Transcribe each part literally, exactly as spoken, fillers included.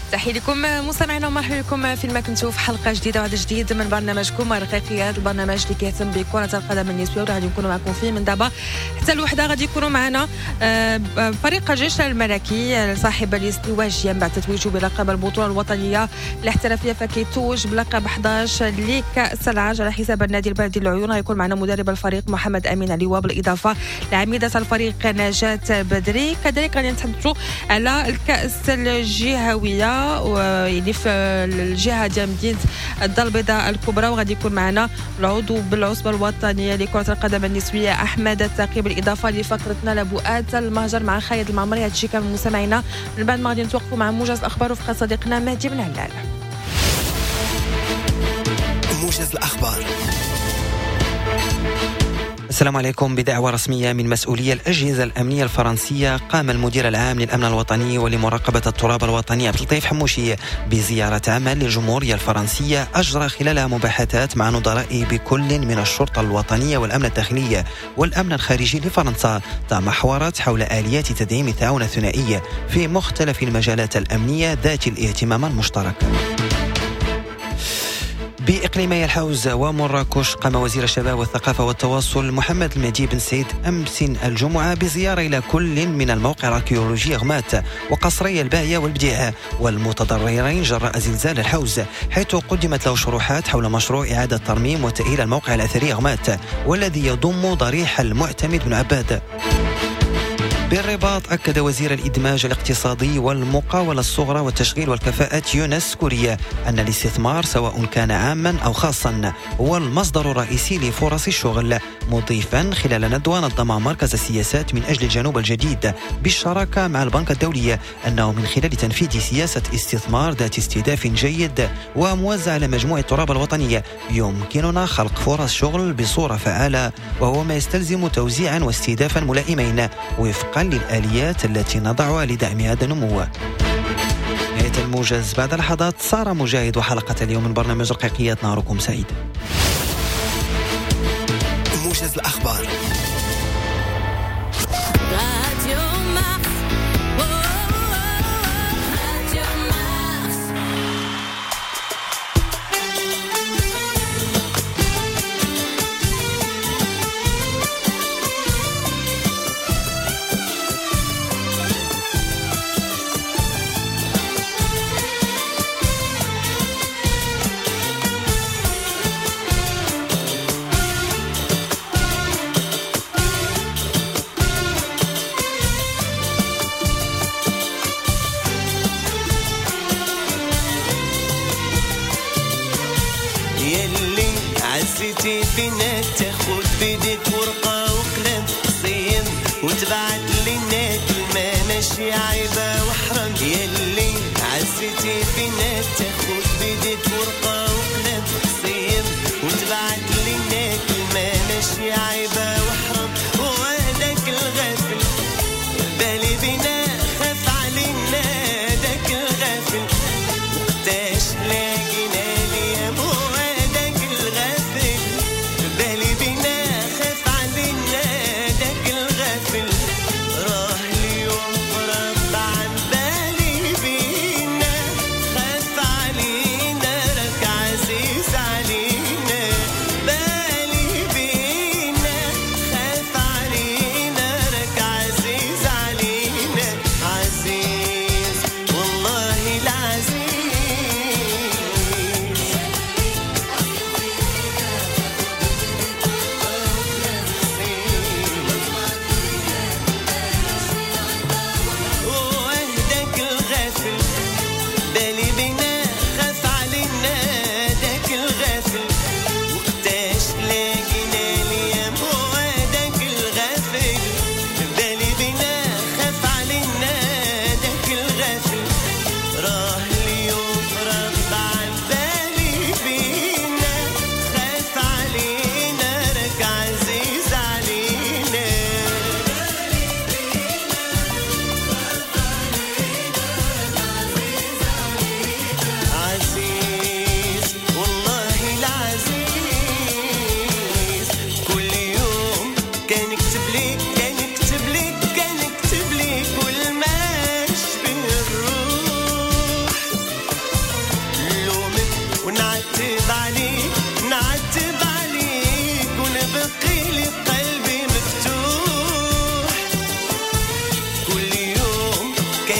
تحية لكم مستمعينا ومرحبا بكم فيما كنتوا في حلقة جديدة وعدد جديد من برنامجكم رقيقيات، البرنامج اللي كيهتم بكرة القدم النسوية، وغادي نكونوا معكم فيه من دابا حتى الوحدة. غادي يكونوا معنا فريق الجيش الملكي صاحب الازدواجية بعد تتويجه بلقب البطولة الوطنية الاحترافية، فكيتوج بلقب أحد عشر لكأس العاج على حساب النادي البلدي العيون. غيكون معنا مدرب الفريق محمد أمين علي، بالإضافة لعميدة الفريق نجاة بدري. كذلك غادي نتحدثوا على الكأس الجهوية واللي في الجهة ديال مدينة الدار البيضاء الكبرى، وغادي يكون معنا العضو بالعصبة الوطنية لكرة القدم النسوية أحمد التقي، بالإضافة لفقرتنا لبؤات المهجر مع خالد المعمري. هادشي كامل مستمعينا من بعد ما غادي نتوقفوا مع موجز الأخبار وفقة صديقنا مهدي بن علال. موجز الأخبار. السلام عليكم. بدعوى رسمية من مسؤولي الأجهزة الأمنية الفرنسية، قام المدير العام للأمن الوطني ولمراقبة التراب الوطني عبد اللطيف حموشي بزيارة عمل للجمهورية الفرنسية أجرى خلالها مباحثات مع نظراء بكل من الشرطة الوطنية والأمن الداخلي والأمن الخارجي لفرنسا. تمحورت حول آليات تدعيم التعاون الثنائي في مختلف المجالات الأمنية ذات الاهتمام المشترك. بإقليمي الحوز ومراكش، قام وزير الشباب والثقافة والتواصل محمد المهدي بن سعيد أمس الجمعة بزيارة إلى كل من الموقع الأركيولوجي غمات وقصري الباهية والبديعة والمتضررين جراء زلزال الحوز، حيث قدمت له شروحات حول مشروع إعادة ترميم وتأهيل الموقع الأثري غمات والذي يضم ضريح المعتمد بن عباد. بالرباط، أكد وزير الإدماج الاقتصادي والمقاولة الصغرى والتشغيل والكفاءة يونس كوريا أن الاستثمار سواء كان عاما أو خاصا هو المصدر الرئيسي لفرص الشغل، مضيفا خلال ندوة نظمها مركز السياسات من أجل الجنوب الجديد بالشراكة مع البنك الدولي أنه من خلال تنفيذ سياسة استثمار ذات استهداف جيد وموزع على مجموعة التراب الوطنية يمكننا خلق فرص شغل بصورة فعالة، وهو ما يستلزم توزيعا واستهدافا ملائمين وفقا للآليات التي نضعها لدعم هذا النمو. نهاية الموجز بعد لحظات. سارة مجاهد وحلقة اليوم من برنامج رقيقيات. نهاركم سعيد. موجز الأخبار. عزيتي فينا تاخد بيدك ورقة وقلم صيم وتبعت لنا كلمة ماشي عيبة وحرام. يلي عزيتي فينا تاخد بيدك ورقة وقلم صيم وتبعت لنا كلمة ماشي عيبة وحرام. وهداك الغافل بالي بينا خاف علينا، داك الغافل وقتاش لاقينا اليوم. علينا بالي بينا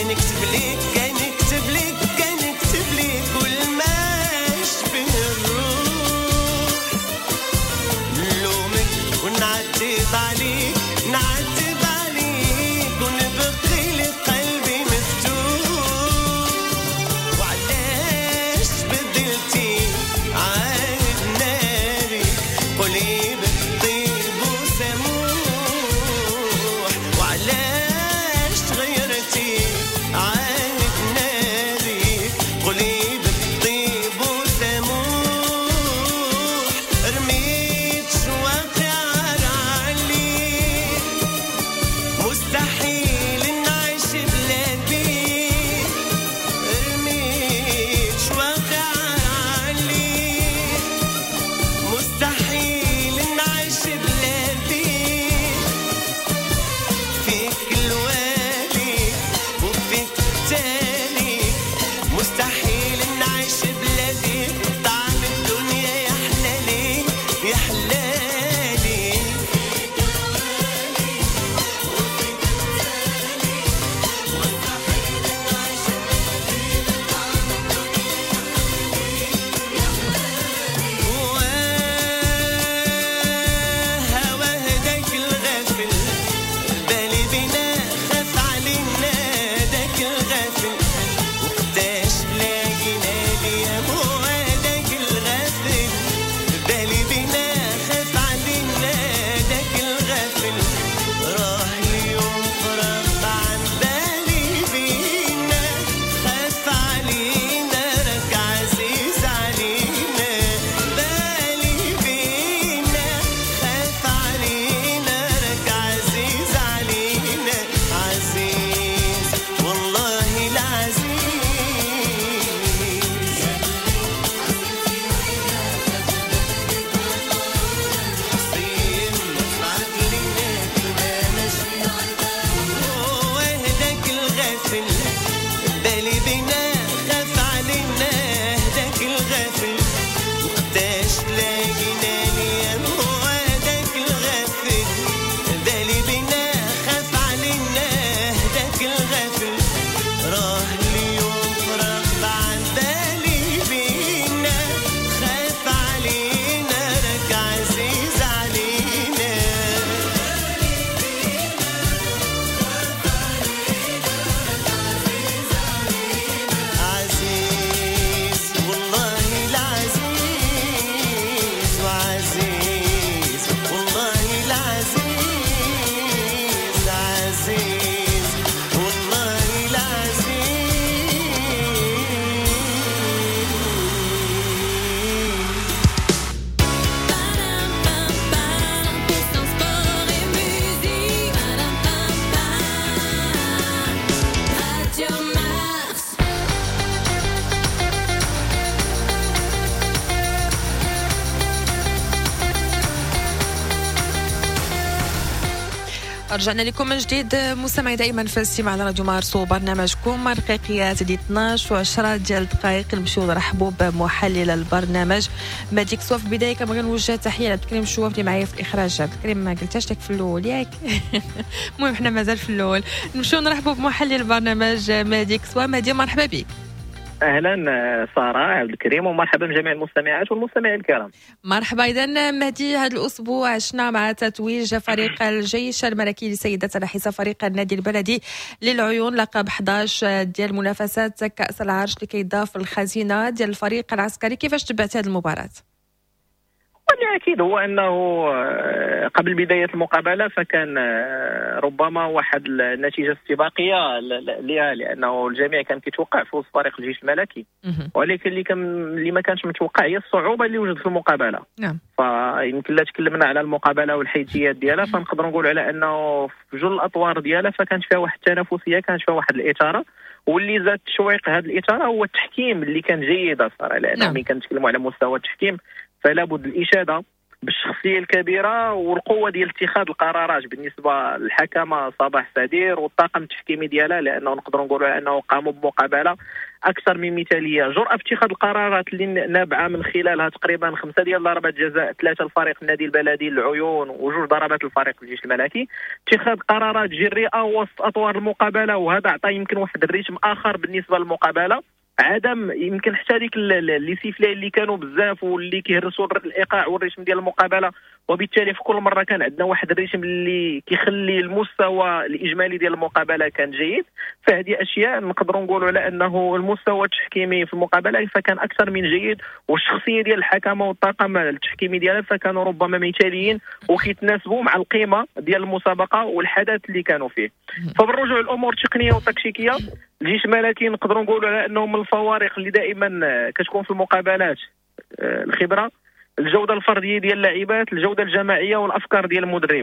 كنكتب ليك كنكتب ليك كنكتب ليك كل ما يشبه الروح نلومك ونعتب عليك نعتب عليك ونبقي لك قلبي مفتوح وعلاش بدلتي عاد ناري قولي بالطيب وسموح وعلاش تغيرتي عاد ناري قولي بالطيب وسموح رميت شواقي عليك مستحيل نعيش بلا بيك رميت شواقي عليك مستحيل نعيش بلا بيك فيك الوالي وفيك التالي مستحيل نعيش بلا بيك طعم الدنيا يا حلالي يا حلالي هوا هداك الغافل بالي بينا خاف علينا داك الغافل وقتاش لاقينا ليا هو داك الغافل بالي بينا خاف علينا داك الغافل راه اليوم فراغ عن بالي بينا خاف علينا راك عزيز علينا بالي بينا خاف علينا راك عزيز علينا عزيز والله العزيز حسين طلعت لينا كلمة ماشي هو هداك الغافل بالي بينا خاف علينا هداك الغافل وقتاش لاقينا ليا هو هداك الغافل بالي بينا خاف علينا هداك الغافل راه اليوم فراغ عن بالي بينا خاف علينا راك عزيز علينا عزيز والله العزيز وعزيز والله العزيز عزيز والله العزيز رجعنا لكم من جديد مستمعي دائما في الاستماع على راديو مارسو برنامجكم رقيقيات ديال اثناش وعشرة ديال الدقائق نمشيو نرحبوا بمحلل البرنامج ماديك سوا. في البدايه كنبغي نوجه تحيه لعبد الكريم شواف اللي معايا في الاخراج. عبد الكريم ما قلتهاش لك في الاول ياك المهم حنا مازال في الاول. نمشيو نرحبوا بمحلل البرنامج ماديك سوا. مادي مرحبا بك. اهلا ساره عبد الكريم ومرحبا بجميع المستمعات والمستمعين الكرام. مرحبا. اذا مهدي هذا الاسبوع عشنا مع تتويج فريق الجيش الملكي لسيدات على حساب فريق النادي البلدي للعيون لقب أحد عشر ديال منافسات كاس العرش اللي كيضاف الخزينه ديال الفريق العسكري. كيفاش تبعت هذه المباراه؟ اكيد هو انه قبل بدايه المقابله فكان ربما واحد النتيجه استباقيه لها لانه الجميع كان كيتوقع فوز فريق الجيش الملكي ولكن اللي كان اللي ما كانش متوقع هي الصعوبه اللي وجدت في المقابله. نعم. فيمكن لا تكلمنا على المقابله والحيثيات ديالها فنقدر نقول على انه في جل الاطوار ديالها فكانت فيها واحد التنافسيه كانت فيها واحد الاثاره واللي زاد تشويق هذه الاثاره هو التحكيم اللي كان جيد صراحه لانه نعم. ملي كنتكلموا على مستوى التحكيم فلا بد الاشاده بالشخصيه الكبيره والقوه ديال اتخاذ القرارات بالنسبه للحكمه صباح سدير والطاقم التحكيمي ديالها، لانه نقدروا نقولوا انه قاموا بمقابله اكثر من مثاليه. جرأه في اتخاذ القرارات اللي نابعه من خلالها تقريبا خمسه ديال ضربات جزاء، ثلاثه لفريق النادي البلدي العيون وجوج ضربات لفريق الجيش الملكي. اتخاذ قرارات جريئه وسط اطوار المقابله، وهذا عطى يمكن واحد الريتم اخر بالنسبه للمقابله. عدم يمكن حتى ديك لي سيفلي اللي كانوا بزاف واللي كيهرسوا الايقاع والريتم ديال المقابله، وبالتالي في كل مره كان عندنا واحد الريتم اللي كيخلي المستوى الاجمالي ديال المقابله كان جيد. فهذه اشياء نقدروا نقولوا على انه المستوى التحكيمي في المقابله فكان اكثر من جيد، والشخصيه ديال الحكمه والطاقم التحكيمي ديالها فكانوا ربما مثاليين وكيتناسبوا مع القيمه ديال المسابقه والحدث اللي كانوا فيه. فبالرجوع للامور التقنيه والتكتيكيه، الجيش الملكي نقدروا نقولوا على انه من الفوارق اللي دائما كتكون في المقابلات الخبره، الجوده الفرديه ديال اللاعبات، الجوده الجماعيه والافكار ديال المدرب.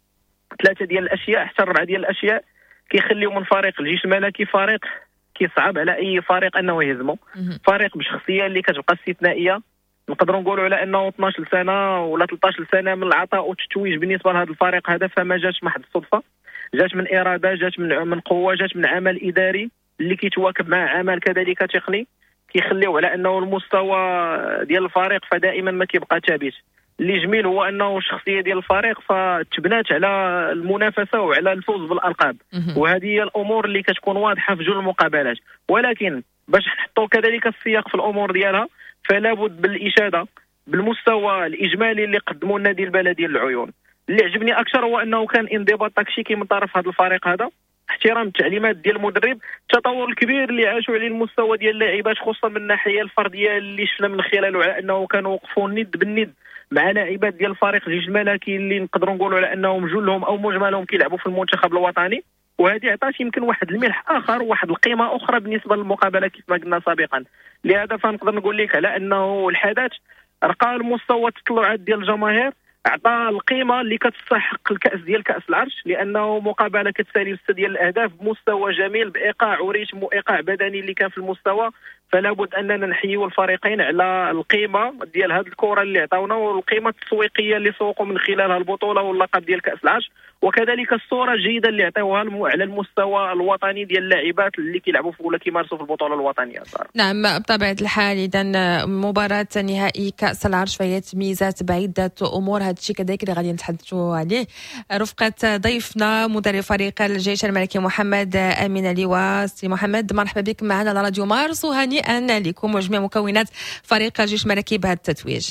ثلاثه ديال الاشياء حتى اربعه ديال الاشياء كيخليو من فريق الجيش الملكي فريق كيصعب على اي فريق انه يهزمه، فريق بشخصيه اللي كتبقى استثنائيه. نقدروا نقولوا على انه اثناش سنه ولا ثلاثة عشر سنه من العطاء والتتويج بالنسبه لهذا الفريق هذا، فما جاتش محض الصدفه، جات من اراده، جات من من قوه، جات من عمل اداري اللي كيتواكب مع عمل كذلك تقني كيخليو على انه المستوى ديال الفريق فدائما ما كيبقى ثابت. اللي جميل هو انه الشخصيه ديال الفريق فتبنات على المنافسه وعلى الفوز بالالقاب، وهذه هي الامور اللي كتكون واضحه في جل المقابلات. ولكن باش نحطوا كذلك السياق في الامور ديالها فلا بد بالاشاده بالمستوى الاجمالي اللي قدموا النادي البلدي للعيون. اللي عجبني اكثر هو انه كان انضباط تكتيكي من طرف هذا الفريق هذا، احترام التعليمات ديال المدرب، التطور الكبير اللي عاشوا عليه المستوى ديال اللاعبات خصوصا من الناحيه الفرديه اللي شفنا من خلاله على انه كانوا وقفوا ند بالند مع لاعبات ديال الفريق الجيش الملكي اللي نقدروا نقولوا على انهم جلهم او مجملهم كيلعبوا في المنتخب الوطني. وهذه عطات يمكن واحد الملح اخر، واحد القيمه اخرى بالنسبه للمقابله كيف ما قلنا سابقا. لهذا فنقدر نقول لك على انه الحدث رقى المستوى التطلعات ديال الجماهير، اعطى القيمه اللي كتستحق الكاس ديال كاس العرش، لانه مقابله كتسالي ستة ديال الاهداف بمستوى جميل بايقاع وريتم وايقاع بدني اللي كان في المستوى. فلا بد اننا نحييوا الفريقين على القيمه ديال هذه الكره اللي عطاونا والقيمه التسويقيه اللي سوقوا من خلالها البطوله واللقب ديال كاس العرش، وكذلك الصوره الجيده اللي عطاوها على المستوى الوطني ديال اللاعبات اللي كيلعبوا ولا كيمارسوا في البطوله الوطنيه. صار. نعم بطبيعه الحال. اذا مباراه نهائي كاس العرش فهي تميزات بعده امور، هذا الشيء كذلك اللي غادي نتحدثوا عليه رفقه ضيفنا مدرب فريق الجيش الملكي محمد امين اللواء. سي محمد مرحبا بك معنا على راديو مارس، وهنيئا لكم وجميع مكونات فريق الجيش الملكي بهذا التتويج.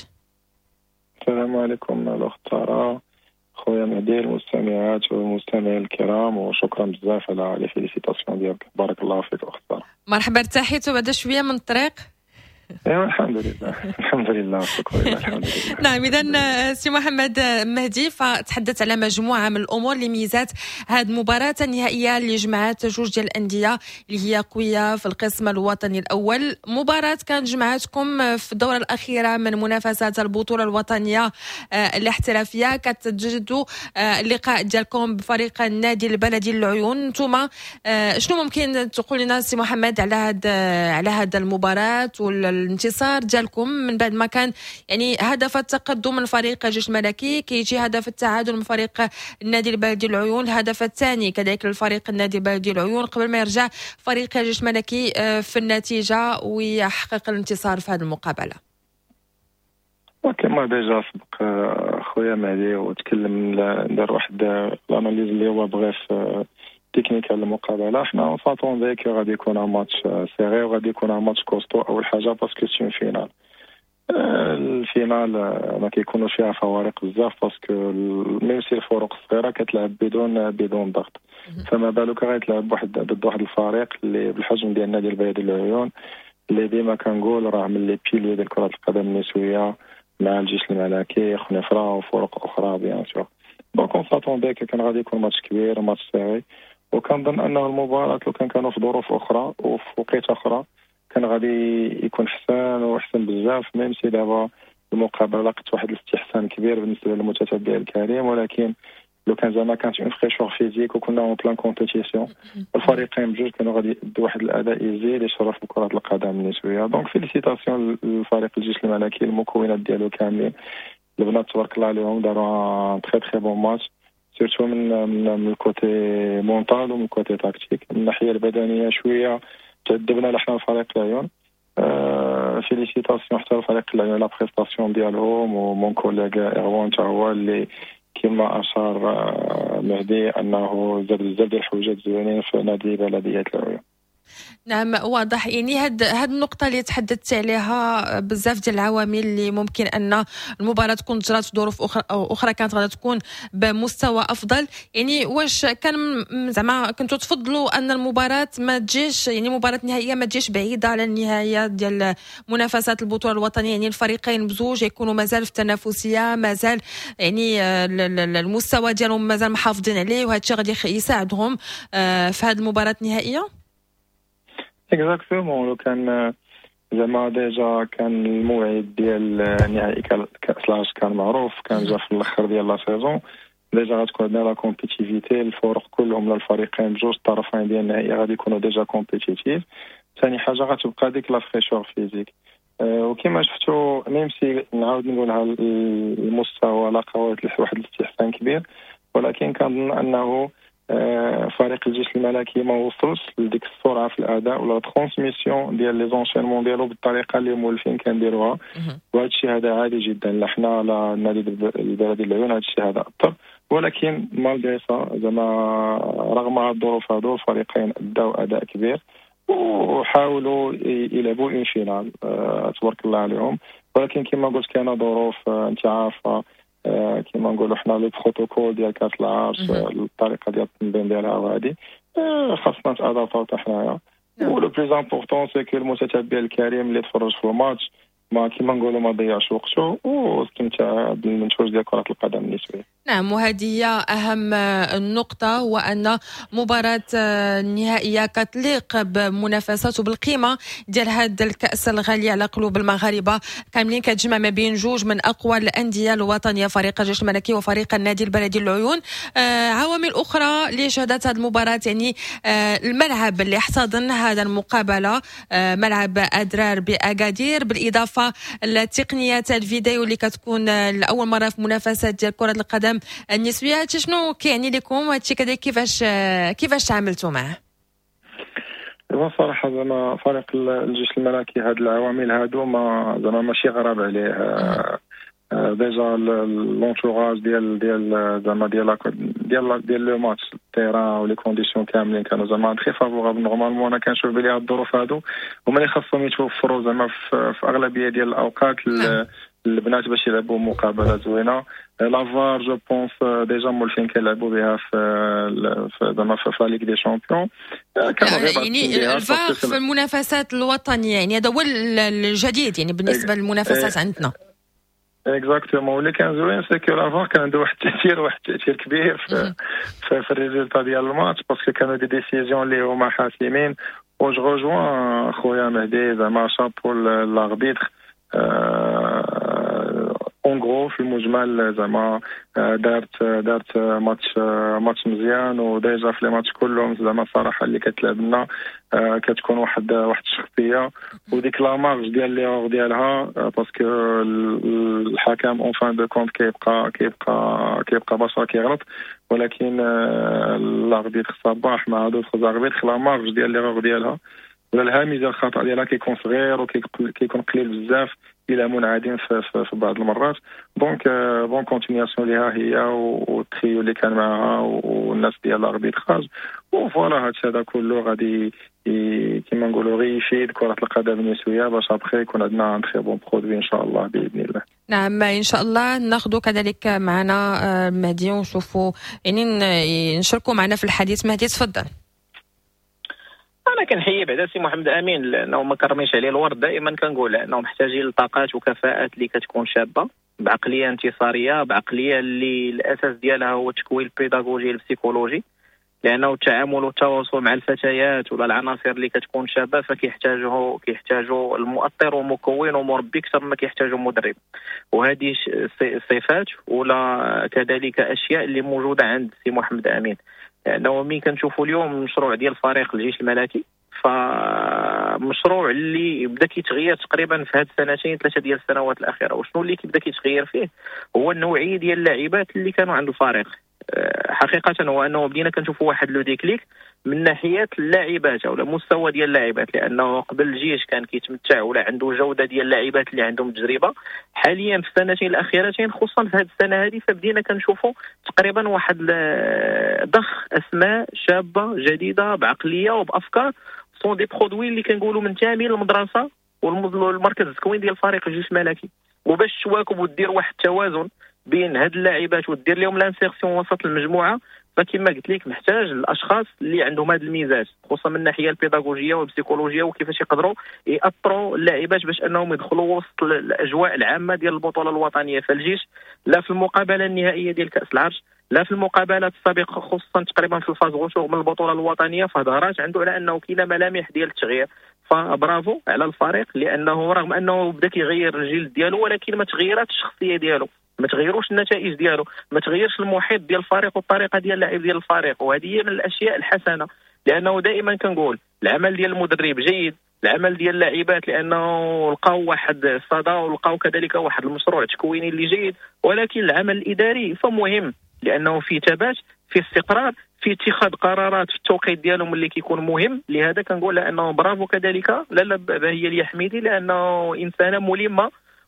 السلام عليكم الاخت ساره، خويا مهدي، المستمعات والمستمعين الكرام، وشكرا بزاف على لي فيليسيتاسيون ديالك. بارك الله فيك اخت ساره. مرحبا، ارتحيتوا بعد شويه من الطريق؟ ايوا الحمد لله الحمد لله شكرا لله الحمد لله. نعم، اذا سي محمد مهدي فتحدث على مجموعه من الامور اللي ميزات هذه المباراه النهائيه اللي جمعت جوج ديال الانديه اللي هي قويه في القسم الوطني الاول. مباراه كانت جمعتكم في الدوره الاخيره من منافسات البطوله الوطنيه الاحترافيه، كتجدوا اللقاء ديالكم بفريق النادي البلدي للعيون. انتم شنو ممكن تقول لنا سي محمد على هذا على هذا المباراه والانتصار ديالكم من بعد ما كان يعني هدف التقدم من فريق الجيش الملكي، كيجي هدف التعادل من فريق النادي البلدي العيون، الهدف الثاني كذلك للفريق النادي البلدي العيون قبل ما يرجع فريق الجيش الملكي في النتيجه ويحقق الانتصار في هذه المقابله. وكما ديجا سبق خويا مهدي وتكلم دار واحد الاناليز اللي هو بغى في تكنيك على المقابله. حنا فاطون ذاك غادي يكون ماتش سيري وغادي يكون ماتش كوستو. اول حاجه باسكو سي فينال، الفينال ما كيكونوش فيها فوارق بزاف باسكو ميم سي الفروق صغيره كتلعب بدون بدون ضغط، فما بالك غيتلعب واحد ضد واحد الفريق اللي بالحجم ديال النادي البلدي للعيون اللي ديما كنقول راه من لي بيلي ديال كره القدم النسويه مع الجيش الملكي خنيفره وفرق اخرى بيان سور. دونك فاطون ذاك كان غادي يكون ماتش كبير ماتش سيري، وكنظن انه المباراه لو كان كانوا في ظروف اخرى وفي وقيت اخرى كان غادي يكون حسن وحسن بزاف. ميم سي دابا المقابله لقت واحد الاستحسان كبير بالنسبه للمتتبع الكريم، ولكن لو كان زعما كانت اون فريشور فيزيك وكنا اون بلان كومبيتيسيون الفريقين بجوج كانوا غادي يدوا واحد الاداء يزيد يشرف بكره القدم النسويه. دونك فيليسيتاسيون للفريق الجيش الملكي، المكونات ديالو كاملين البنات تبارك الله عليهم داروا تري تري بون ماتش سيرتو من من الكوتي مونتال ومن الكوتي تاكتيك. من الناحيه البدنيه شويه تدبنا لحنا فريق العيون. أه فيليسيتاسيون حتى لفريق العيون لا بريستاسيون ديالهم ومون كوليغ ايروان تا هو اللي كما اشار مهدي انه زاد بزاف ديال الحوايج زوينين في نادي بلديه العيون. نعم واضح. يعني هاد هاد النقطة اللي تحدثت عليها بزاف ديال العوامل اللي ممكن أن المباراة تكون جرات في ظروف أخرى أو أخرى كانت غادي تكون بمستوى أفضل. يعني واش كان زعما كنتوا تفضلوا أن المباراة ما تجيش يعني مباراة نهائية ما تجيش بعيدة على النهاية ديال منافسات البطولة الوطنية، يعني الفريقين بزوج يكونوا مازال في التنافسية، مازال يعني المستوى ديالهم مازال محافظين عليه، وهذا الشيء غادي يساعدهم في هذه المباراة النهائية؟ اكزاكتومون. لو كان زعما ديجا كان الموعد ديال نهائي كاس العرش كان معروف، كان جا في الاخر ديال لا سيزون ديجا غتكون عندنا لا كومبيتيفيتي، الفرق كلهم للفريقين بجوج الطرفين ديال النهائي غادي يكونوا ديجا كومبيتيتيف. ثاني حاجه غتبقى ديك لا فريشور فيزيك. أه وكما شفتوا ميم سي نعاود نقولها المستوى لاقاو واحد الاستحسان كبير، ولكن كنظن انه آه فريق الجيش الملكي ما وصلش لديك السرعه في الاداء ولا ترانسميسيون ديال لي زونشينمون ديالو بالطريقه اللي مولفين كنديروها، وهذا الشيء هذا عادي جدا. لحنا على النادي البلدي العيون هذا الشيء هذا اثر، ولكن مالغري سا زعما رغم الظروف هذو الفريقين اداو اداء كبير وحاولوا يلعبوا اون فينال آه تبارك الله عليهم. ولكن كما قلت كاينه ظروف آه انت عارفه آه كما نقولوا حنا لو بروتوكول ديال كاس العرش آه الطريقه ديال التنظيم ديالها وهذه آه خاصنا نتادابطاو حتى حنايا. ولو بليز امبورطون سي كو المتتبع الكريم اللي تفرج في الماتش ما كما نقولوا ما ضيعش وقته واستمتع بالمنتوج ديال كره القدم النسويه. نعم، وهذه هي اهم النقطه، وان مباراه النهائيه كتليق بمنافسات وبالقيمه ديال هذا الكاس الغالي على قلوب المغاربه كاملين، كتجمع ما بين جوج من اقوى الانديه الوطنيه، فريق الجيش الملكي وفريق النادي البلدي العيون. آه عوامل اخرى اللي شهدت هذه المباراه يعني آه الملعب اللي احتضن هذا المقابله، آه ملعب ادرار باكادير، بالاضافه لتقنيات الفيديو اللي كتكون لاول مره في منافسات ديال كره القدم النسويه. هادشي شنو كيعني لكم وهادشي كذا كيفاش كيفاش تعاملتوا معه؟ صراحه زعما فريق الجيش الملكي هاد العوامل هادو ما زعما ماشي غراب عليه. ديجا لونتوراج ديال ديال زعما ديال ديال ديال لو ماتش التيران ولي كونديسيون كاملين كانوا زعما تري فافورابل. نورمالمون انا كنشوف بلي هاد الظروف هادو هما اللي خاصهم يتوفروا زعما في اغلبيه ديال الاوقات البنات باش يلعبوا مقابله زوينه. لافار جو بونس ديجا مولفين كيلعبوا بها في زعما في لا ليغ دي شامبيون. يعني الفار في المنافسات الوطنيه يعني هذا هو الجديد يعني بالنسبه للمنافسات عندنا. اكزاكتومون. اللي كان زوين سي كو لافار كان عنده واحد التاثير واحد التاثير كبير في في, في الريزلتا ديال الماتش، باسكو كانوا دي ديسيزيون اللي هما حاسمين. و جو رجوان خويا مهدي زعما شابو لاربيتر اون غرو في المجمل زعما دارت دارت ماتش ماتش مزيان. وديجا في لي ماتش كلهم زعما الصراحه اللي كتلعب لنا كتكون واحد واحد الشخصيه وديك لا مارج ديال لي اور ديالها، باسكو الحكم اون فان دو كونت كيبقى كيبقى كيبقى بشر كيغلط، ولكن لاربيتر صباح مع دوطخ زاربيتر لا مارج ديال لي اور ديالها ولا الهامش ديال الخطا ديالها كيكون صغير وكيكون قليل بزاف الى منعدم في, في, في بعض المرات. دونك بون كونتينياسيون ليها هي والتريو اللي كان معها والناس ديال الاربيتراج وفوالا هادشي هذا كله غادي كيما نقولوا غير يفيد كره القدم النسويه باش ابخي يكون عندنا ان تري بون برودوي ان شاء الله باذن الله. نعم ان شاء الله ناخذوا كذلك معنا مهدي ونشوفوا يعني نشاركوا معنا في الحديث. مهدي تفضل. انا كنحيي بعدا سي محمد امين لانه ما كرميش عليه الورد. دائما كنقول انه محتاجين لطاقات وكفاءات اللي كتكون شابه بعقليه انتصاريه، بعقليه اللي الاساس ديالها هو تكوين البيداغوجي البسيكولوجي، لانه التعامل والتواصل مع الفتيات ولا العناصر اللي كتكون شابه فكيحتاجوا كيحتاجوا المؤطر ومكون ومربي اكثر ما كيحتاجوا مدرب. وهذه الصفات ولا كذلك اشياء اللي موجوده عند سي محمد امين، لانه ملي كنشوفوا اليوم المشروع ديال فريق الجيش الملكي ف مشروع اللي بدا كيتغير تقريبا في هاد السنتين ثلاثه ديال السنوات الاخيره. وشنو اللي كيبدا كيتغير فيه؟ هو النوعيه ديال اللاعبات اللي كانوا عند الفريق. حقيقه هو انه بدينا كنشوفوا واحد لو ديكليك من ناحيه اللاعبات او المستوى ديال اللاعبات، لانه قبل الجيش كان كيتمتع ولا عنده جوده ديال اللاعبات اللي عندهم تجربه. حاليا في السنتين الاخيرتين خصوصا في هذه السنه هذه فبدينا كنشوفوا تقريبا واحد ضخ اسماء شابه جديده بعقليه وبافكار سون دي برودوي اللي كنقولوا منتمين للمدرسه والمركز التكوين ديال الفريق الجيش الملكي. وباش تواكب ودير واحد التوازن بين هاد اللاعبات ودير لهم لانسيرسيون وسط المجموعه، فكما قلت لك محتاج الاشخاص اللي عندهم هذا الميزات خصوصا من الناحيه البيداغوجيه والبسيكولوجيه وكيفاش يقدروا ياثروا اللاعبات باش انهم يدخلوا وسط الاجواء العامه ديال البطوله الوطنيه. فالجيش لا في المقابله النهائيه ديال كاس العرش لا في المقابلات السابقه خصوصا تقريبا في الفاز غوتور من البطوله الوطنيه فظهرات عنده على انه كاين ملامح ديال التغيير. فبرافو على الفريق لانه رغم انه بدا كيغير الجيل ديالو ولكن ما تغيراتش الشخصيه ديالو، ما تغيروش النتائج ديالو، ما تغيرش المحيط ديال الفريق والطريقه ديال اللعب ديال الفريق. وهذه هي من الاشياء الحسنه، لانه دائما كنقول العمل ديال المدرب جيد، العمل ديال اللاعبات لانه لقاو واحد الصدى ولقاو كذلك واحد المشروع تكويني اللي جيد، ولكن العمل الاداري فمهم لانه في ثبات، في استقرار، في اتخاذ قرارات في التوقيت ديالهم اللي كيكون مهم. لهذا كنقول انه برافو كذلك لالا هي لي حميدي لانه انسانه ملمه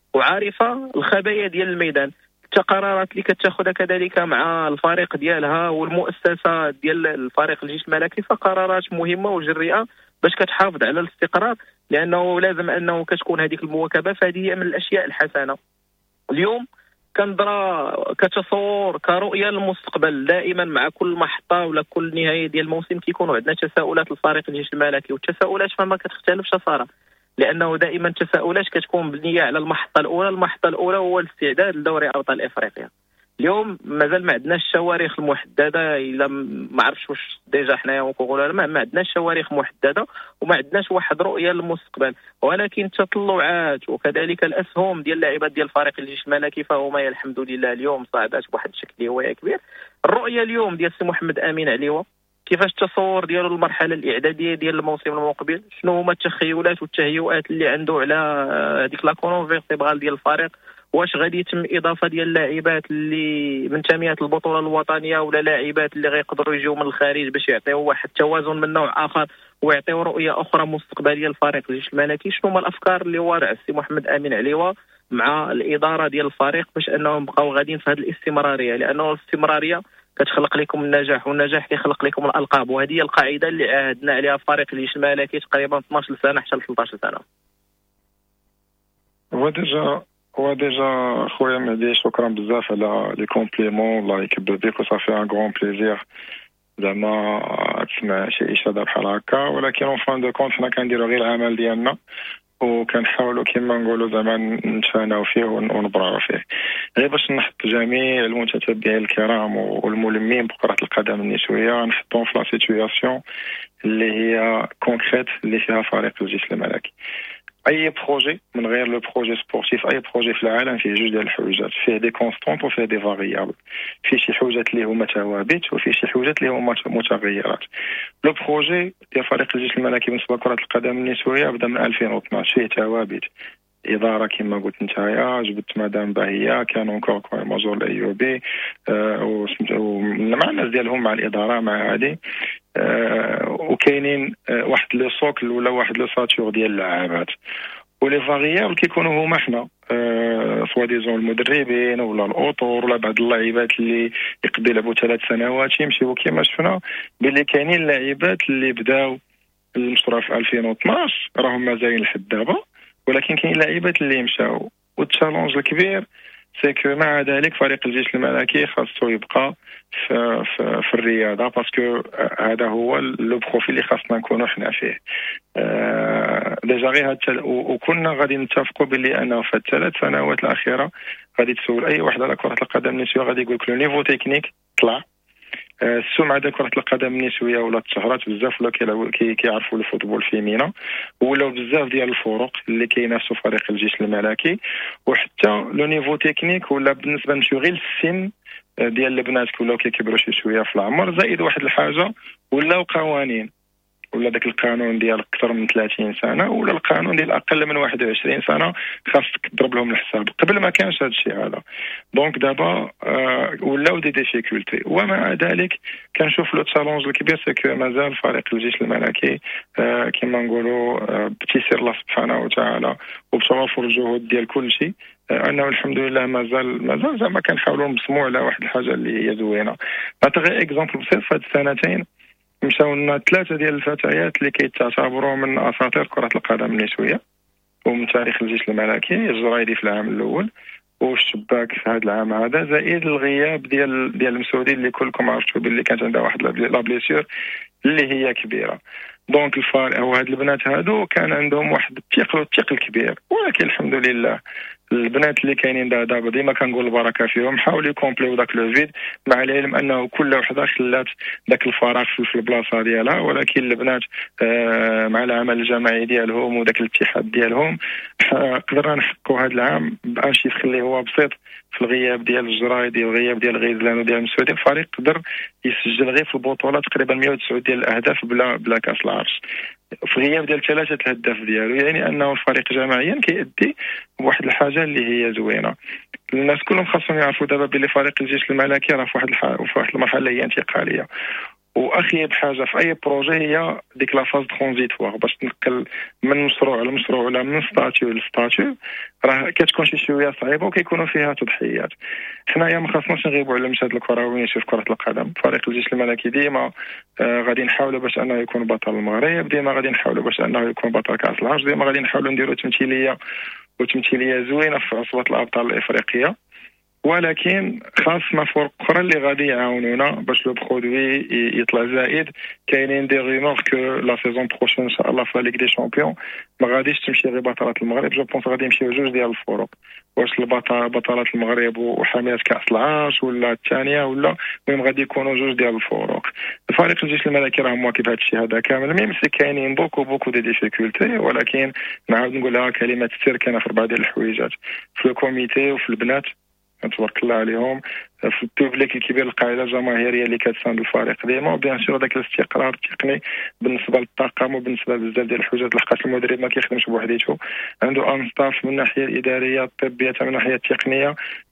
وعارفه الخبايا ديال الميدان. القرارات اللي كتاخذها كذلك مع الفريق ديالها والمؤسسه ديال الفريق الجيش الملكي فقرارات مهمه وجريئه باش كتحافظ على الاستقرار، لانه لازم انه كتكون هذيك المواكبه. فهذه هي من الاشياء الحسنه. اليوم كنظرة كتصور كرؤيه للمستقبل دائما مع كل محطه ولا كل نهايه ديال الموسم كيكونوا عندنا تساؤلات الفريق الجيش الملكي، والتساؤلات فما كتختلفش صراحه لانه دائما التساؤلات كتكون مبنيه على المحطه الاولى. المحطه الاولى هو الاستعداد لدوري ابطال افريقيا. اليوم مازال ما عندناش الشواريخ المحدده، الا ما عرفتش واش ديجا حنايا ونقولوا ما, ما عندناش شواريخ محدده وما عندناش واحد رؤيه للمستقبل، ولكن التطلعات وكذلك الاسهم ديال اللاعبات ديال الفريق الجيش الملكي فهما الحمد لله اليوم صاعدات بواحد الشكل هوايه كبير. الرؤيه اليوم ديال السي محمد امين عليوه كيفاش التصور ديالو المرحله الاعداديه ديال الموسم المقبل، شنو هما التخيلات والتهيؤات اللي عنده على هذيك لا كولون فيرتيبرال ديال الفريق، واش غادي يتم اضافه ديال اللاعبات اللي منتميات للبطوله الوطنيه ولا لاعبات اللي غيقدروا يجيو من الخارج باش يعطيو واحد التوازن من نوع اخر ويعطيو رؤيه اخرى مستقبليه للفريق الجيش الملكي. شنو هما الافكار اللي وارع السي محمد امين عليوه مع الاداره ديال الفريق باش انهم بقاو غاديين في هذه الاستمراريه، لانه الاستمراريه كتخلق لكم النجاح والنجاح كيخلق لكم الالقاب، وهذه هي القاعده اللي عهدنا عليها فريق الجيش الملكي تقريبا اثناش سنه حتى ل ثلاثطاش سنه. هو ديجا هو ديجا خويا مهدي شكرا بزاف على لي كومبليمون، الله يكبر بك وصافي ان غران بليزير زعما تسمع شي اشاده بحال هكا، ولكن اون فان دو كونت حنا كنديروا غير العمل ديالنا وكنحاولوا كما نقولوا زعما نتفاناو فيه ونبراو فيه. غير باش نحط جميع المتتبعين الكرام والملمين بكرة القدم النسوية نحطهم في لا سيتوياسيون اللي هي كونكريت اللي فيها فريق الجيش الملكي. اي بروجي من غير لو بروجي سبورتيف، اي بروجي في العالم فيه جوج ديال الحويجات، فيه دي كونستانت وفيه دي فاريابل، فيه شي حوجات اللي هما ثوابت وفيه شي حوجات اللي هما متغيرات. لو بروجي ديال فريق الجيش الملكي بالنسبه لكره القدم النسويه بدا من ألفين واثناش، فيه ثوابت إدارة كما قلت نتايا، جبت مدام باهية، كانوا كور كوي ماجور الأيوبي أه ومع الناس ديالهم مع الإدارة مع هذه أه وكاينين أه واحد لو سوكل ولا واحد لو ساتور ديال اللاعبات، ولي فاريابل كيكونوا هما حنا أه سوا ديزون المدربين ولا الأطور ولا بعض اللاعبات اللي يقضي يلعبوا ثلاث سنوات يمشيو كما شفنا باللي كاينين لاعبات اللي بداو المشروع في ألفين واثناش راهم مازالين لحد دابا، ولكن كاين لاعبات اللي مشاو. والتشالنج الكبير سيكو مع ذلك فريق الجيش الملكي خاصو يبقى في, في, في الرياضه باسكو هذا هو لو بروفيل اللي خاصنا نكونوا حنا فيه. أه ديجا غير هاد وكنا غادي نتفقوا باللي انه في الثلاث سنوات الاخيره غادي تسول اي واحد على كره القدم النسويه غادي يقول لك لو نيفو تكنيك طلع، السمعه ديال كره القدم النسويه ولا تشهرات بزاف ولا كيعرفوا الفوتبول فيمينا ولاو بزاف ديال الفرق اللي كينافسوا فريق الجيش الملكي، وحتى لو نيفو تكنيك ولا بالنسبه نمشيو غير السن ديال البنات ولاو كيكبروا شي شويه في العمر، زائد واحد الحاجه ولاو قوانين ولا داك القانون ديال اكثر من ثلاثين سنه ولا القانون ديال اقل من واحد وعشرين سنه خاصك تضرب لهم الحساب. قبل ما كانش هذا الشيء هذا. دونك دابا آه ولاو دي ديفيكولتي. ومع ذلك كنشوف لو تشالنج الكبير سكو مازال فريق الجيش الملكي آه كما نقولوا آه بتيسير الله سبحانه وتعالى وبتوافر الجهود ديال كل شيء انه الحمد لله مازال مازال زعما كنحاولوا نبصموا على واحد الحاجه اللي هي زوينه. نعطي غير اكزومبل بسيط. في هاد السنتين مشاو لنا ثلاثه ديال الفتيات اللي كيتعتبروا من اساطير كره القدم النسويه ومن تاريخ الجيش الملكي، الجرايدي في العام الاول والشباك في هذا العام هذا، زائد الغياب ديال ديال المسعودي اللي كلكم عرفتوا باللي كانت عندها واحد لا بليسيور اللي هي كبيره. دونك الفارق هو هاد البنات هادو كان عندهم واحد الثقل والثقل كبير، ولكن الحمد لله البنات اللي كاينين دابا ديما كنقول البركه فيهم حاولوا يكومبليو داك لو فيد، مع العلم انه كل وحده خلات داك الفراغ في البلاصه ديالها، ولكن البنات آه مع العمل الجماعي ديالهم وداك الاتحاد ديالهم آه قدرنا نحققوا هذا العام بان شيفر اللي هو بسيط. في الغياب ديال الجرايدي والغياب ديال غيزلان وديال المسعودي الفريق قدر يسجل غير في البطوله تقريبا مئة وتسعة ديال الاهداف بلا بلا كاس العرش في غياب ديال ثلاثه الاهداف ديالو، يعني انه الفريق جماعيا كيأدي بواحد الحاجه اللي هي زوينه. الناس كلهم خاصهم يعرفوا دابا بلي فريق الجيش الملكي راه في واحد الح... في واحد المرحله هي انتقاليه، واخيب حاجه في اي بروجي هي ديك لا فاز ترانزيتوار باش تنقل من مشروع لمشروع ولا من ستاتيو لستاتيو، راه كتكون شي شويه صعيبه وكيكونوا فيها تضحيات. حنايا ما خاصناش نغيبوا على المشهد الكروي في كره القدم. فريق الجيش الملكي ديما آه غادي نحاولوا باش انه يكون بطل المغرب، ديما غادي نحاولوا باش انه يكون بطل كاس العرش، ديما غادي نحاولوا نديروا تمثيليه وتمثيليه زوينه في عصبه الابطال الافريقيه. ولكن خاصنا فرق اخرى اللي غادي يعاونونا باش لو برودوي يطلع زائد. كاينين دي ريمور كو لا سيزون بروشين ان شاء الله في ليغ دي شامبيون ما غاديش تمشي غير بطلات المغرب، جو بونس غادي يمشيو جوج ديال الفرق، واش البطل بطلات المغرب وحاملات كاس العرش ولا الثانيه ولا المهم غادي يكونوا جوج ديال الفرق. الفريق الجيش الملكي راه مواكب هذا الشيء هذا كامل، ميم سي كاينين بوكو بوكو دي ديفيكولتي، ولكن نعاود نقولها كلمه السر كاينه في اربعه ديال الحويجات في الكوميتي وفي البنات تبارك الله عليهم، في البوبليك الكبير القاعده الجماهيريه اللي كتساند الفريق ديما، وبيان سور داك الاستقرار التقني بالنسبه للطاقم وبالنسبه بزاف ديال الحاجات لحقاش المدرب ما كيخدمش بوحديته، عنده ان ستاف من الناحيه الاداريه الطبيه من الناحيه التقنيه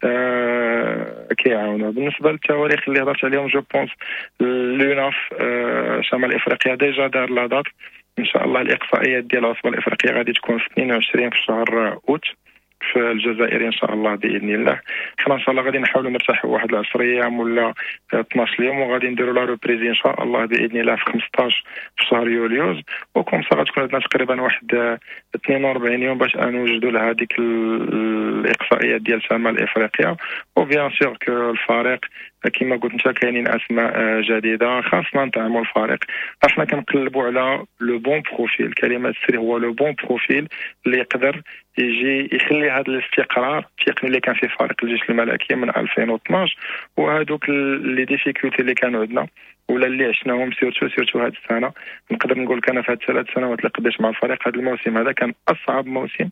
آه كيعاونوا. بالنسبه للتواريخ اللي هضرت عليهم جو بونس لوناف آه شمال افريقيا ديجا دار لا دات ان شاء الله. الاقصائيات ديال العصبه الافريقيه غادي تكون في اثنين وعشرين في شهر اوت في الجزائر ان شاء الله باذن الله. حنا ان شاء الله غادي نحاولوا نرتاحوا واحد عشرة ايام ولا اثناش يوم وغادي نديروا لا ريبريز ان شاء الله باذن الله في خمسطاش في شهر يوليوز، وكم سا غتكون عندنا تقريبا واحد اثنين وأربعين يوم باش نوجدوا لها هذيك الاقصائيات ديال شمال افريقيا. وبيان سور كو الفريق كما قلت انت كاينين اسماء جديده خاصنا ندعموا الفريق. احنا كنقلبوا على لو بون بروفيل، كلمه السر هو لو بون بروفيل اللي يقدر يجي يخلي هذا الاستقرار التقني اللي كان في فريق الجيش الملكي من ألفين واثناش، وهذوك لي ديفيكولتي اللي كانوا عندنا ولا اللي عشناهم سيرتو سيرتو هذه السنه. نقدر نقول كان في هذه الثلاث سنوات اللي قديت مع الفريق هذا الموسم هذا كان اصعب موسم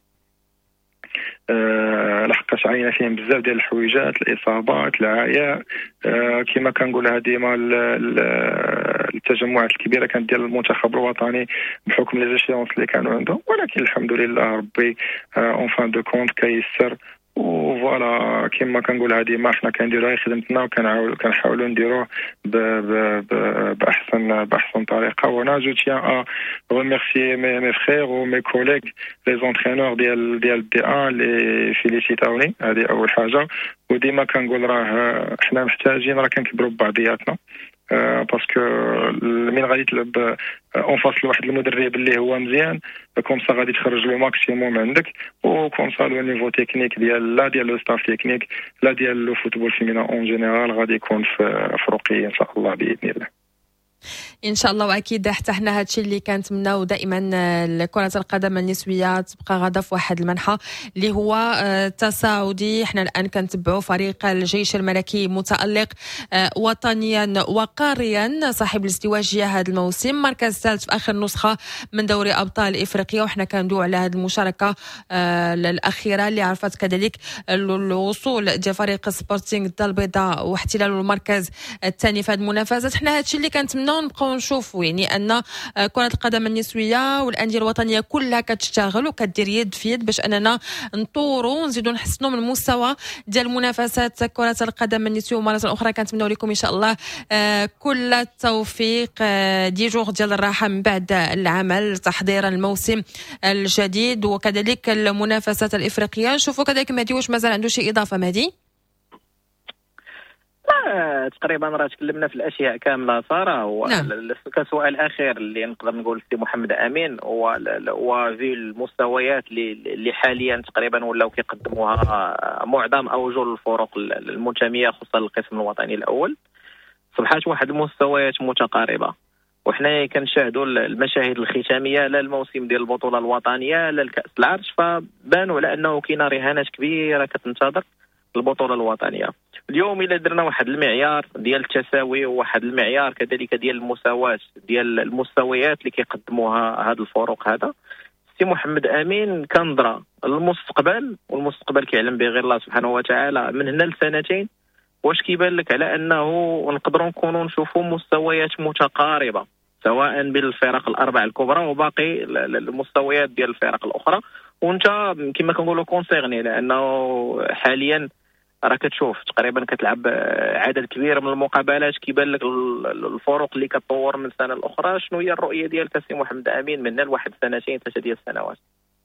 أه لحقاش عينا فيهم بزاف ديال الحويجات، الاصابات، العياء أه كما كنقولها ديما التجمعات الكبيره كانت ديال المنتخب الوطني بحكم لي زيشيونس اللي كانوا عندهم، ولكن الحمد لله ربي اون فان دو كونت كيسر. وفوالا كما كنقولها ديما حنا كنديروا خدمتنا وكنحاولوا كنحاولوا نديروه باحسن باحسن طريقه. وانا جو تيان ا ريميرسي مي مي فرير و مي كوليغ لي زونترينور ديال ديال دي ان لي فيليسيتاوني، هذه اول حاجه. وديما كنقول راه حنا محتاجين راه كنكبروا ببعضياتنا أه باسكو من غادي تلعب اون فاس لواحد المدرب اللي هو مزيان كوم سا غادي تخرج لو ماكسيموم عندك، وكوم سا لو نيفو تكنيك ديال لا ديال لو ستاف تكنيك لا ديال لو فوتبول فيمينا اون جينيرال غادي يكون في رقي ان شاء الله باذن الله. ان شاء الله. واكيد حتى حنا هادشي اللي كنتمناو دائما كرة القدم النسويه تبقى غادا في واحد المنحى اللي هو تصاعدي. حنا الان كنتبعوا فريق الجيش الملكي متالق وطنيا وقاريا صاحب الازدواجيه هذا الموسم، مركز ثالث في اخر نسخه من دوري ابطال افريقيا. وحنا كندويو على هذه المشاركه الاخيره اللي عرفت كذلك الوصول ديال فريق سبورتينغ الدار البيضاء واحتلال المركز الثاني في هذه المنافسات. حنا هادشي اللي كنتمناو نتمنوا نبقاو نشوفوا يعني ان كرة القدم النسوية والأندية الوطنية كلها كتشتغل وكدير يد في يد باش اننا نطوروا ونزيدوا نحسنوا من المستوى ديال منافسات كرة القدم النسوية. ومرة أخرى كنتمنوا لكم إن شاء الله كل التوفيق، دي جوغ ديال الراحة من بعد العمل تحضيرا الموسم الجديد وكذلك المنافسات الإفريقية. نشوفوا كذلك مهدي واش مازال عنده شي إضافة مهدي؟ آه، تقريبا راه تكلمنا في الاشياء كامله صراحه. وكسؤال اخير اللي نقدر نقول سي محمد امين هو وفي المستويات اللي حاليا تقريبا ولاو كيقدموها معظم اوجه الفرق المنتميه خصوصا للقسم الوطني الاول صبحات واحد المستويات متقاربه، وحنا كنشاهدوا المشاهد الختاميه لا الموسم ديال البطوله الوطنيه لا الكاس العرش، فبانوا على انه كاينه رهانات كبيره كتنتظر البطوله الوطنيه. اليوم الا درنا واحد المعيار ديال التساوي وواحد المعيار كذلك ديال المساواه ديال المستويات اللي كيقدموها هاد الفرق هذا، سي محمد امين كنظره المستقبل والمستقبل كيعلم به غير الله سبحانه وتعالى من هنا لسنتين واش كيبان لك على انه نقدروا نكونوا نشوفوا مستويات متقاربه سواء بين الفرق الاربع الكبرى وباقي المستويات ديال الفرق الاخرى، وانت كما كنقولوا كونسيرني لانه حاليا راه كتشوف تقريبا كتلعب عدد كبير من المقابلات، كيبان لك الفرق اللي كتطور من سنه الاخرى. شنو هي الرؤيه ديالك سي محمد امين من لواحد سنتين ثلاثه ديال السنوات؟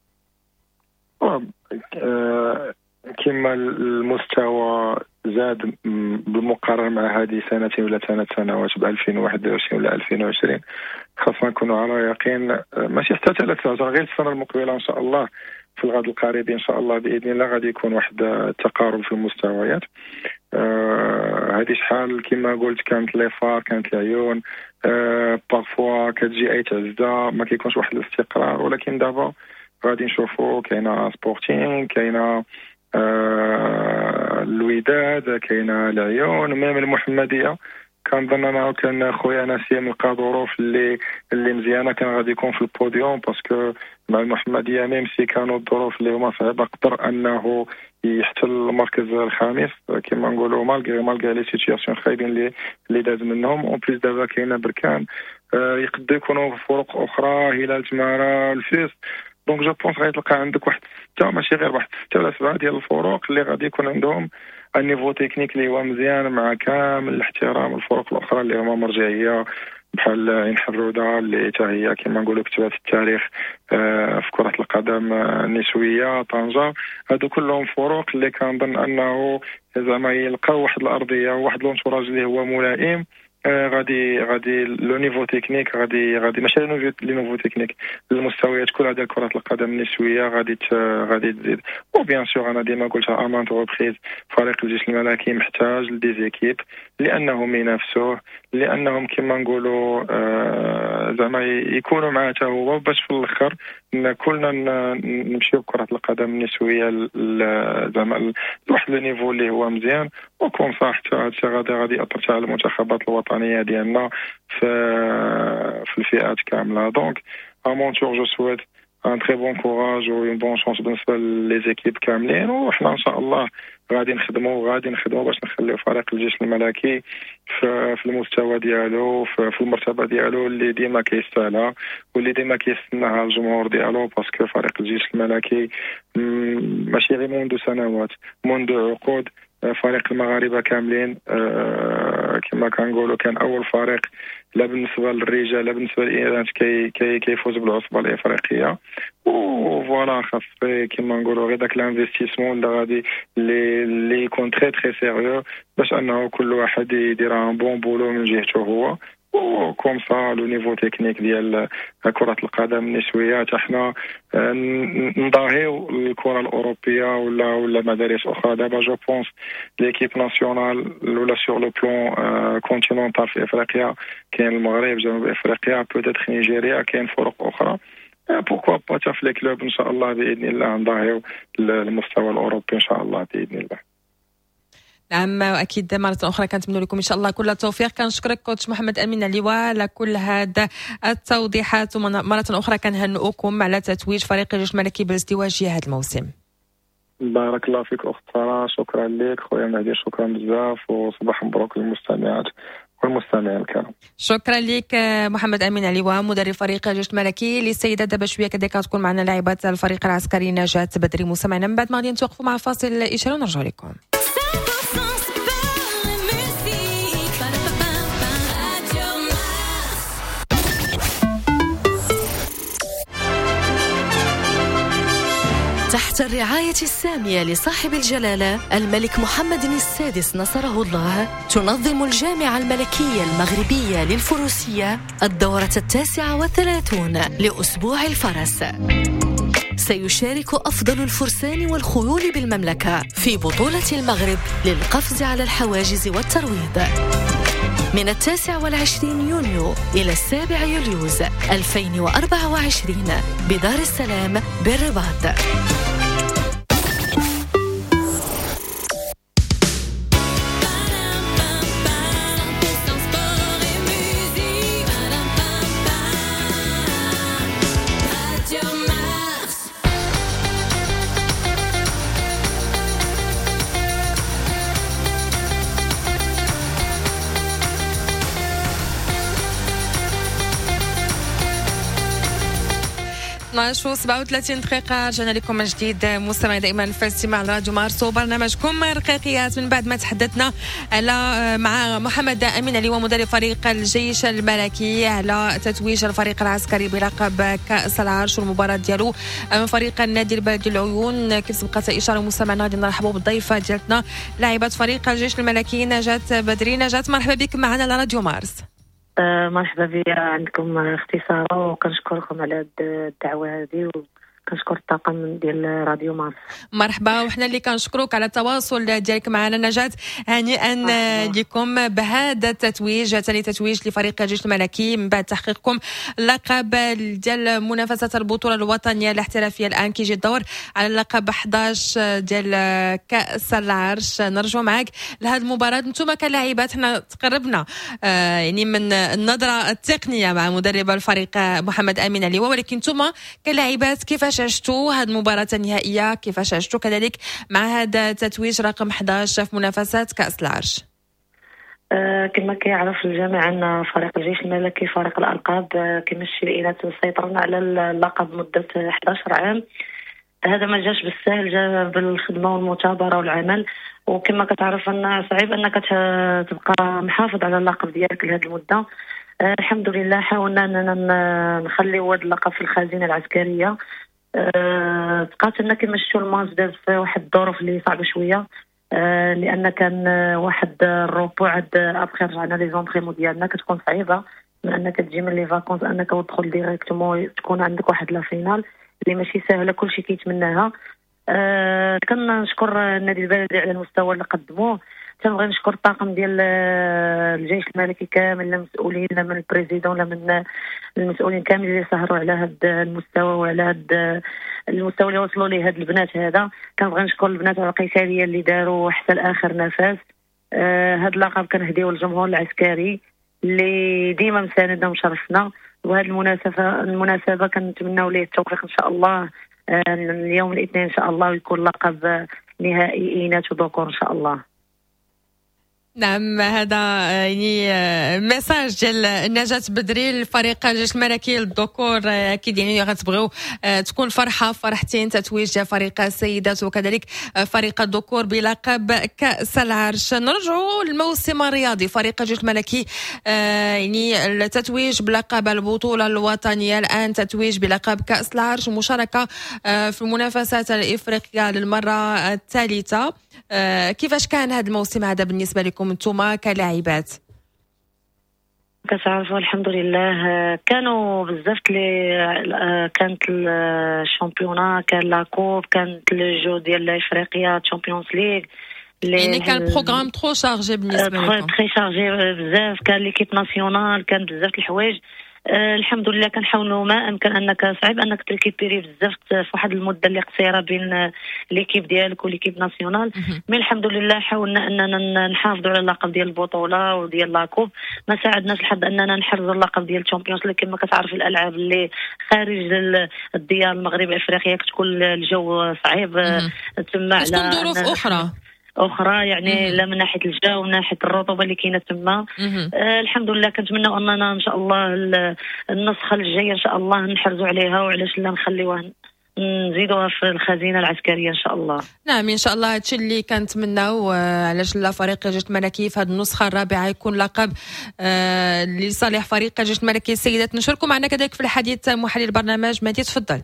كما المستوى زاد بالمقارنه مع هذه سنتين ولا ثلاث سنوات ب ألفين وواحد وعشرين ولا ألفين وعشرين، خاصنا نكونوا على يقين ماشي حتى ثلاث سنوات غير السنه المقبله ان شاء الله في الغد القريب ان شاء الله باذن الله غادي يكون واحد التقارب في المستويات. آه هذه شحال كما قلت كانت لي فار كانت العيون آه بارفوا كتجي اي تعزه ما كيكونش واحد الاستقرار، ولكن دابا غادي نشوفوا كاينه سبورتين كاينه آه الوداد كاينه العيون ميم المحمديه. كنظن انا كان خويا نسيم لقى ظروف اللي اللي مزيانه كان غادي يكون في البوديوم باسكو مع المحمديه ميم سي كانوا الظروف اللي هما صعيبه قدر انه يحتل المركز الخامس كما نقولوا مالغري مالغري لي سيتوياسيون خايبين اللي اللي داز منهم. اون بليس دابا كاينه بركان آه يقدر يكونوا في فرق اخرى هلال تماره الفيس، دونك جو بونس غادي تلقى عندك واحد سته ماشي غير واحد سته ولا سبعه ديال الفرق اللي غادي يكون عندهم النيفو تكنيك اللي هو مزيان مع كامل الاحترام الفرق الاخرى اللي هما مرجعيه بحال عين حروده اللي حتى هي كما نقولوا كتبات التاريخ آه في كره القدم النسويه طنجه. هادو كلهم فرق اللي كنظن انه زعما يلقاو واحد الارضيه وواحد لونتوراج اللي هو ملائم آه غادي غادي لو نيفو تكنيك غادي غادي ماشي لو نيفو تكنيك المستويات كلها ديال كره القدم النسويه غادي غادي تزيد. وبيان سور انا ديما قلتها امانت روبريز فريق الجيش الملكي محتاج لدي زيكيب لانهم ينافسوه لانهم كما نقولوا آه زعما يكونوا معاه حتى هو باش في الاخر كلنا نمشيو بكره القدم النسويه زعما لواحد لو نيفو اللي هو مزيان وكون صح حتى هادشي غادي غادي ياثر على المنتخبات الوطنيه ديالنا في في الفئات كامله. دونك ا مون تور جو سويت ان تري بون كوراج و اون بون شانس بالنسبه لي زيكيب كاملين، وحنا ان شاء الله غادي نخدموا غادي نخدموا باش نخليو فريق الجيش الملكي في, في المستوى ديالو في, في المرتبه ديالو اللي ديما كيستاهلها واللي ديما كيستناها الجمهور ديالو باسكو فريق الجيش الملكي ماشي غير منذ سنوات منذ عقود فريق المغاربه كاملين آه كما كنقولوا كان اول فريق لا بالنسبه للرجال لا بالنسبه للاناث كي كي كيفوز بالعصبه الافريقيه. وفوالا خاص كما نقولوا غير داك الانفستيسمون اللي غادي اللي اللي يكون تري تري سيريو باش انه كل واحد يدير ان بون بولو من جهته هو وكوم سا لو نيفو تكنيك ديال كرة القدم النسوية حنا نضاهيو الكرة الأوروبية ولا ولا مدارس أخرى. دابا جو بونس ليكيب ناسيونال ولا سور لو بلون كونتينونتال في إفريقيا كاين المغرب جنوب إفريقيا بوتيتر نيجيريا كاين فرق أخرى بوكوا با حتى في لي كلوب إن شاء الله بإذن الله نضاهيو المستوى الأوروبي إن شاء الله بإذن الله. نعم واكيد مره اخرى كنتمنى لكم ان شاء الله كل التوفيق. كنشكرك كوتش محمد امين علوى على كل هذا التوضيحات، ومره اخرى كنهنئكم على تتويج فريق الجيش الملكي بالازدواجيه هذا الموسم. بارك الله فيك اخت ساره، شكرا لك خويا مهدي، شكرا بزاف وصباح مبروك للمستمعات. وشكرا المستمعين الكرام. شكرا لك محمد امين علوان مدرب فريق الجيش الملكي للسيدات. دابا شويه كذلك تكون معنا لاعبات الفريق العسكري نجاة بدري. مستمعينا من بعد ما غادي نتوقفوا مع فاصل اشاره ونرجعوا لكم. تحت الرعاية السامية لصاحب الجلالة الملك محمد السادس نصره الله، تنظم الجامعة الملكية المغربية للفروسية الدورة التاسعة والثلاثون لأسبوع الفرس. سيشارك أفضل الفرسان والخيول بالمملكة في بطولة المغرب للقفز على الحواجز والترويض من التاسع والعشرين يونيو إلى السابع يوليوز ألفين وأربعة وعشرين بدار السلام بالرباط. اثناش وسبعة وثلاثين دقيقة رجعنا لكم من جديد مستمعي دائما في استماع راديو مارس وبرنامجكم رقيقيات. من بعد ما تحدثنا على مع محمد امين علوان مدرب فريق الجيش الملكي على تتويج الفريق العسكري بلقب كأس العرش والمباراة ديالو من فريق النادي البلدي العيون. كيف سبقت اشاره مستمعنا غادي نرحبوا بالضيفه ديالتنا لاعبة فريق الجيش الملكي نجاة بدري. نجاة مرحبا بك معنا على راديو مارس. آه مرحبا بيا عندكم اختصارا وكنشكركم على الدعوه هذه وكنشكر الطاقم ديال راديو مارس. مرحبا وحنا اللي كنشكروك على التواصل ديالك معنا نجاة. هنيئا لكم بهذا التتويج ثاني تتويج لفريق الجيش الملكي من بعد تحقيقكم اللقب ديال منافسه البطوله الوطنيه الاحترافيه. الان كيجي الدور على اللقب أحد عشر ديال كأس العرش. نرجو معك لهذه المباراه. انتم كلاعبات حنا تقربنا آه يعني من النظره التقنيه مع مدرب الفريق محمد امين علوان، ولكن انتم كلاعبات كيفاش عشتوا هذه المباراه النهائيه؟ كيفاش عشتوا كذلك مع هذا التتويج رقم أحد عشر في منافسات كأس العرش؟ آه كما كيعرف الجميع ان فريق الجيش الملكي فريق الالقاب آه كيمشي الاناث سيطرنا على اللقب مده أحد عشر عام. هذا ما جاش بالسهل، جا بالخدمه والمثابره والعمل، وكما كتعرف ان صعيب انك تبقى محافظ على اللقب ديالك لهذه المده. آه الحمد لله حاولنا اننا نخليو هذا اللقب في الخزينه العسكريه. أه بقات لنا كيمشيو الماتش داز في واحد الظروف اللي صعبه شويه، أه لان كان واحد الربوع عاد ابخي رجعنا لي زونطريمون ديالنا كتكون صعيبه من انك تجي من لي فاكونس انك تدخل ديريكتومون تكون عندك واحد لا فينال اللي ماشي سهله كلشي كيتمناها. أه كنشكر النادي البلدي على المستوى اللي قدموه. تنبغي نشكر الطاقم ديال الجيش الملكي كامل، لا مسؤولين لا من البريزيدون لا من المسؤولين كامل اللي سهروا على هذا المستوى وعلى هذا المستوى اللي وصلوا ليه هاد البنات. هذا كنبغي نشكر البنات على القيثاريه اللي داروا حتى لاخر نفس. آه هاد اللقب كنهديو للجمهور العسكري اللي ديما مساندنا ومشرفنا، وهاد المناسبه المناسبه كنتمناو ليه التوفيق ان شاء الله. آه اليوم الاثنين ان شاء الله يكون لقب نهائي اناث وذكور ان شاء الله. نعم هذا يعني ميساج ديال نجاة بدري الفريق الجيش الملكي للذكور. اكيد يعني غتبغيو تكون فرحه فرحتين تتويج ديال فريق السيدات وكذلك فريق الذكور بلقب كأس العرش. نرجعوا للموسم الرياضي. فريق الجيش الملكي يعني التتويج بلقب البطوله الوطنيه، الان تتويج بلقب كأس العرش، مشاركه في المنافسات الافريقيه للمره الثالثه. كيفاش كان هذا الموسم هذا بالنسبه لكم انتم كلاعبات؟ كتعرفوا الحمد لله كانوا بزاف اللي كانت الشامبيونا، كان لاكوب، كانت الجو ديال افريقيا تشامبيونز ليغ يعني كان بروغرام ترو شارجي بالنسبه لكم. تري شارجي بزاف، كان ليكيب ناسيونال، كان بزاف الحوايج. أه الحمد لله كنحاولوا ما امكن انك صعيب انك تريكيبيري بزاف في واحد المده اللي قصيره بين ليكيب ديالك وليكيب ناسيونال. مي الحمد لله حاولنا اننا نحافظوا على اللقب ديال البطوله وديال لاكوب. ما ساعدناش الحظ اننا نحرزوا اللقب ديال الشامبيونز ليغ. كما كتعرف الالعاب اللي خارج الديار المغرب افريقيا كتكون الجو صعيب تما على ظروف اخرى اخرى يعني لا من ناحيه الجو ومن ناحيه الرطوبه اللي كاينه تما. آه الحمد لله كنتمناو اننا ان شاء الله النسخه الجايه ان شاء الله نحرزوا عليها، وعلاش لا نخليوها نزيدوها في الخزينه العسكريه ان شاء الله. نعم ان شاء الله هادشي اللي كنتمناو. علاش لا فريق جيش الملكي في هذه النسخه الرابعه يكون لقب آه لصالح فريق جيش الملكي. السيدات نشاركوا معنا كذلك في الحديث محلل البرنامج مهدي، تفضل.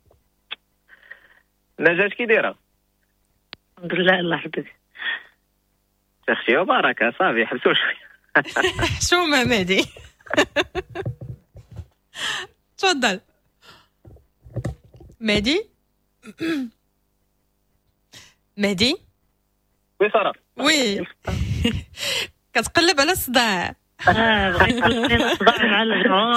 نجاة كي دايره؟ الحمد لله الله يحفظك. اختي وبركه صافي حبسوا شويه. حشومه مهدي. تفضل مهدي. مهدي وي ساره؟ وي كتقلب على الصداع. اه بغيت نصدع مع الجمهور.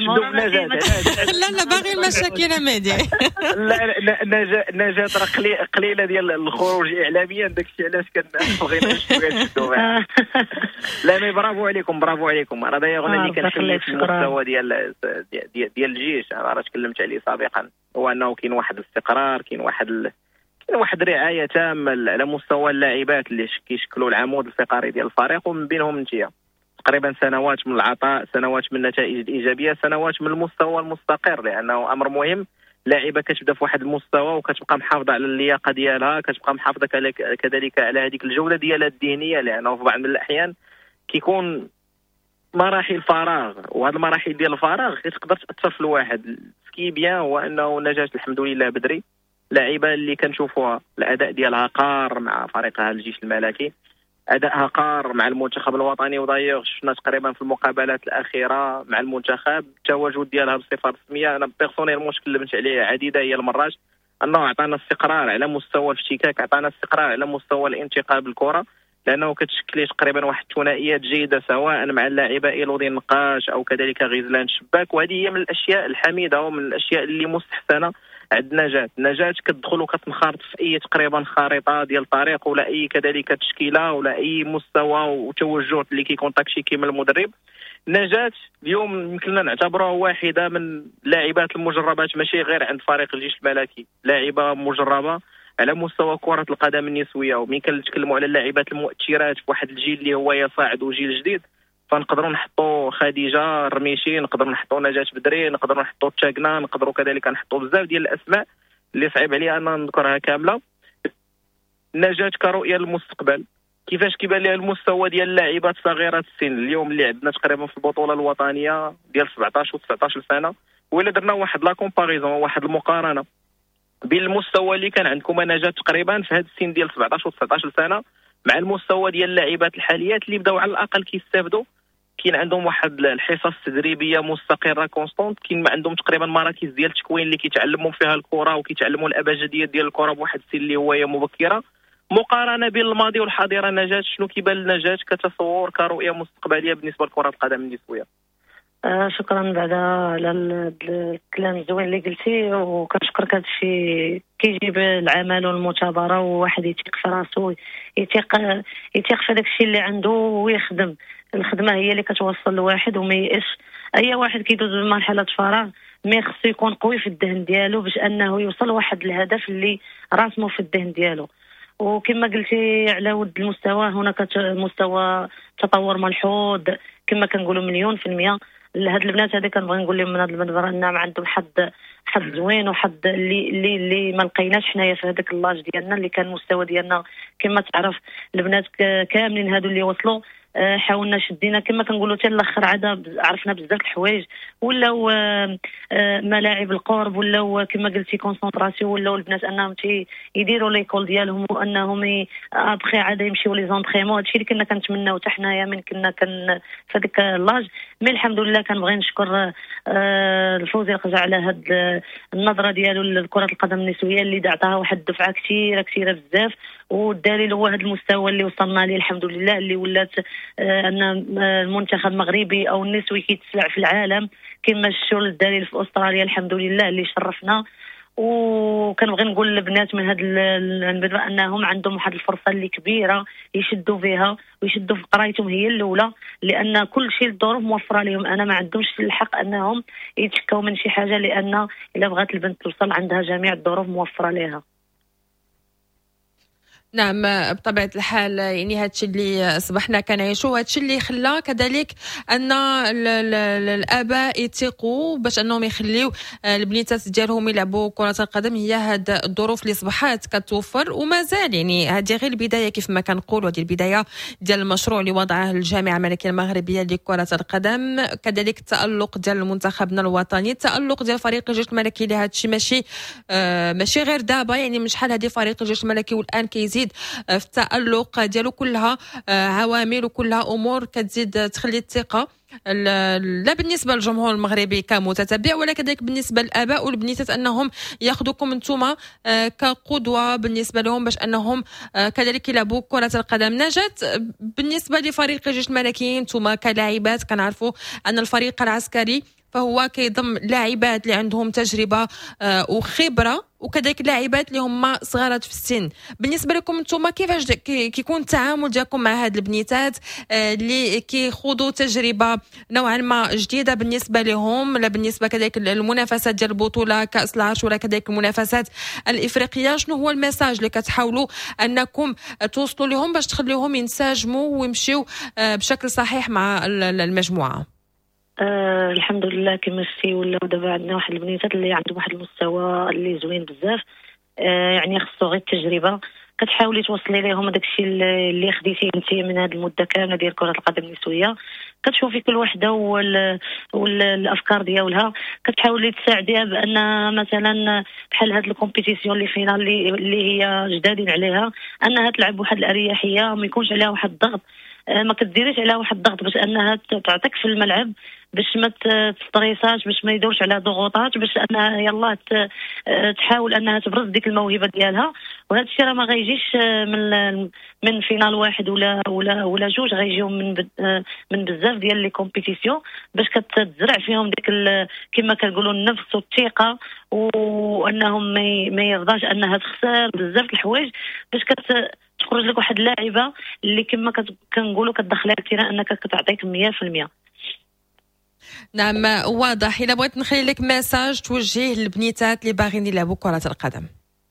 لا لا باغي المشاكل مهدي. لا نجاة نجاة راه قليله ديال الخروج اعلاميا، داكشي علاش كنبغي نشوف. لا مي برافو عليكم برافو عليكم. راه دايما اللي كنحيي في المستوى ديال ديال ديال الجيش، راه تكلمت عليه سابقا، هو انه كاين واحد الاستقرار، كاين واحد ال... كاين واحد رعايه تامه على مستوى اللاعبات اللي كيشكلوا العمود الفقري ديال الفريق، ومن بينهم انتيا تقريبا سنوات من العطاء، سنوات من النتائج الايجابيه، سنوات من المستوى المستقر، لانه امر مهم. لاعبه كتبدا في واحد المستوى وكتبقى محافظه على اللياقه ديالها، كتبقى محافظه كذلك على هذيك الجوده ديالها الذهنيه، لانه في بعض من الاحيان كيكون مراحل فراغ، وهذه المراحل ديال الفراغ كتقدر تاثر في الواحد. سكي بيان هو انه نجاة الحمد لله بدري لاعبه اللي كنشوفوها الاداء ديالها قار مع فريقها الجيش الملكي، ادائها قار مع المنتخب الوطني، ودايوغ شفنا تقريبا في المقابلات الاخيره مع المنتخب التواجد ديالها بصفه رسميه. انا بيرسونيلمون تكلمت عليه عديده هي المرات، انه عطانا استقرار على مستوى الافتكاك، عطانا استقرار على مستوى الانتقال بالكره، لانه كتشكل تقريبا واحد الثنائيات جيده سواء مع اللاعبه ايلودي نقاش او كذلك غزلان شباك، وهذه هي من الاشياء الحميده ومن الاشياء اللي مستحسنه عند نجاة. نجاة كتدخل وكتنخرط في اي تقريبا خريطه ديال الطريق ولا اي كذلك تشكيله ولا اي مستوى وتوجه اللي كيكون تكتيكي من المدرب. نجاة اليوم يمكننا نعتبرها واحده من اللاعبات المجربات، ماشي غير عند فريق الجيش الملكي، لاعبه مجربه على مستوى كرة القدم النسوية. ومين كنتكلموا على اللاعبات المؤثرات في واحد الجيل اللي هو يصاعد وجيل جديد، فنقدروا نحطوا خديجة الرميشي، نقدروا نحطوا نجاة بدري، نقدروا نحطوا تشاكنا، نقدروا كذلك نحطوا بزاف ديال الاسماء اللي صعيب عليا ان نذكرها كامله. نجاة كرؤيه للمستقبل، كيفاش كيبان لها المستوى ديال اللاعبات صغيرات السن اليوم اللي عندنا تقريبا في البطوله الوطنيه ديال سبعطاش و تسعطاش سنه، ولا درنا واحد لا كومباريزون، واحد المقارنه بين المستوى اللي كان عندكم نجاة تقريبا في هذا السن ديال سبعطاش و تسعطاش سنه مع المستوى ديال اللاعبات الحاليات اللي بداو على الاقل كيستافدوا، كاين عندهم واحد الحصص تدريبيه مستقره كونستونت، كاين عندهم تقريبا مراكز ديال التكوين اللي كيتعلموا فيها الكره وكيتعلموا الابجديات ديال الكره بواحد السن اللي هو مبكره. مقارنه بين الماضي والحاضره، نجاة شنو كيبان لنجاة كتصور كرؤيه مستقبليه بالنسبه لكره القدم النسويه؟ آه شكرا بعدا على الكلام الزوين اللي قلتي، وكنشكرك. هذا الشيء كيجيب العمل والمثابره، وواحد يثيق في راسو، يثيق يثيق في داك الشيء اللي عنده ويخدم. الخدمه هي اللي كتوصل الواحد وما يئس. اي واحد كيدوز بمرحله فراغ ما خصو يكون قوي في الذهن ديالو باش انه يوصل واحد الهدف اللي راسمه في الذهن ديالو. وكما قلتي على ود المستوى، هناك مستوى تطور ملحوظ كما كنقولوا مليون في المية. لهاد البنات هذه كنبغي نقول لهم من هذا المنبر انهم عندهم حد حد زوين، وحد اللي اللي اللي ما لقيناش حنايا في هذاك اللاج ديالنا اللي كان المستوى ديالنا. كما تعرف البنات كاملين هادو اللي وصلوا حاولنا شدينا كما كنقولوا حتى الاخر، عاد عرفنا بزاف الحوايج، ولاو ملاعب القرب، ولاو كما قلتي كونسونطراسيون، ولاو البنات انهم يديروا ليكول ديالهم، وانهم ابخي عاد يمشيو لي زونطريمون. هادشي اللي كنا كنتمناو حتى حنايا من كنا كن في هذاك اللاج. مي الحمد لله كنبغي نشكر الفوزي القجع على هاد النظره ديالو لكره القدم النسويه اللي عطاها واحد الدفعه كثيره كثيره بزاف. والدليل هو هذا المستوى اللي وصلنا ليه الحمد لله، اللي ولات ان المنتخب المغربي او النسوي كيتسلع في العالم كما الشغل الدليل في استراليا الحمد لله اللي شرفنا. وكنبغي نقول للبنات من هذا المبادئ انهم عندهم واحد الفرصه اللي كبيره يشدوا فيها ويشدوا في قرايتهم هي الاولى، لان كل شيء الظروف موفره لهم. انا ما عندهمش الحق انهم يتشكوا من شي حاجه، لان الا بغات البنت توصل عندها جميع الظروف موفره لها. نعم بطبيعة الحال، يعني هادشي اللي أصبحنا كنعيشو، هادشي اللي خلى كذلك أن الآباء يثقوا باش أنهم يخليو البنيتات ديالهم يلعبوا كرة القدم. هي هاد الظروف اللي أصبحت كتوفر ومازال، يعني هذه غير البداية كيف ما كنقولوا، هذه البداية ديال المشروع اللي وضعه الجامعة الملكية المغربية لكرة القدم. كذلك التألق ديال منتخبنا الوطني، التألق ديال فريق الجيش الملكي، اللي هادشي ماشي آه ماشي غير دابا، يعني من شحال هذه فريق الجيش الملكي والآن كيزيد في التألق ديالو. كلها عوامل وكلها امور كتزيد تخلي الثقه لا بالنسبه للجمهور المغربي كمتتبع، ولا كذلك بالنسبه للاباء والبنيتات انهم ياخذوكم انتم كقدوه بالنسبه لهم باش انهم كذلك يلعبوا كره القدم. نجاة، بالنسبه لفريق الجيش الملكي انتم كلاعبات كنعرفوا ان الفريق العسكري فهو كيضم لاعبات اللي عندهم تجربه وخبره، وكذلك لاعبات اللي هما صغارات في السن. بالنسبه لكم انتم كيفاش كيكون التعامل ديالكم مع هاد البنيتات اللي كيخوضوا تجربه نوعا ما جديده بالنسبه لهم، لا بالنسبه كذلك المنافسات ديال البطوله كاس العرش ولا كذلك المنافسات الافريقيه؟ شنو هو الميساج اللي كتحاولوا انكم توصلوا لهم باش تخليوهم ينسجموا ويمشيو بشكل صحيح مع المجموعه؟ أه الحمد لله كما شفتي، ولا دابا عندنا واحد البنيتات اللي عندهم واحد المستوى اللي زوين بزاف. أه يعني خصو غير التجربه، كتحاولي توصلي لهم داكشي اللي خديتي انت من هذه المده كامله ديال كره القدم النسويه. كتشوفي كل وحده وال... والافكار ديالها، كتحاولي تساعديها بان مثلا بحال هاد الكومبيتيسيون اللي فينا اللي, اللي هي جدادين عليها، انها تلعب بواحد الاريحيه، ما يكونش عليها واحد الضغط، ما كديريش عليها واحد الضغط باش انها تعطيك في الملعب، باش ما تستريساش، باش ما يدورش على ضغوطات، باش انها يلا تحاول انها تبرز ديك الموهبه ديالها. وهذا الشيء راه ما غيجيش من من فينال واحد ولا ولا ولا جوج، غيجيو من من بزاف ديال لي كومبيتيسيون، باش كتزرع فيهم ديك كما كنقولوا النفس والثقه، وانهم ما يرضاش انها تخسر بزاف الحوايج، باش كت تخرج لك واحد اللاعبه اللي كما كنقولوا كتدخلها كثيرا انك كتعطيك مية في المية. نعم واضح. الا بغيت نخلي لك ميساج توجيه للبنيتات اللي باغيين يلعبوا كره القدم،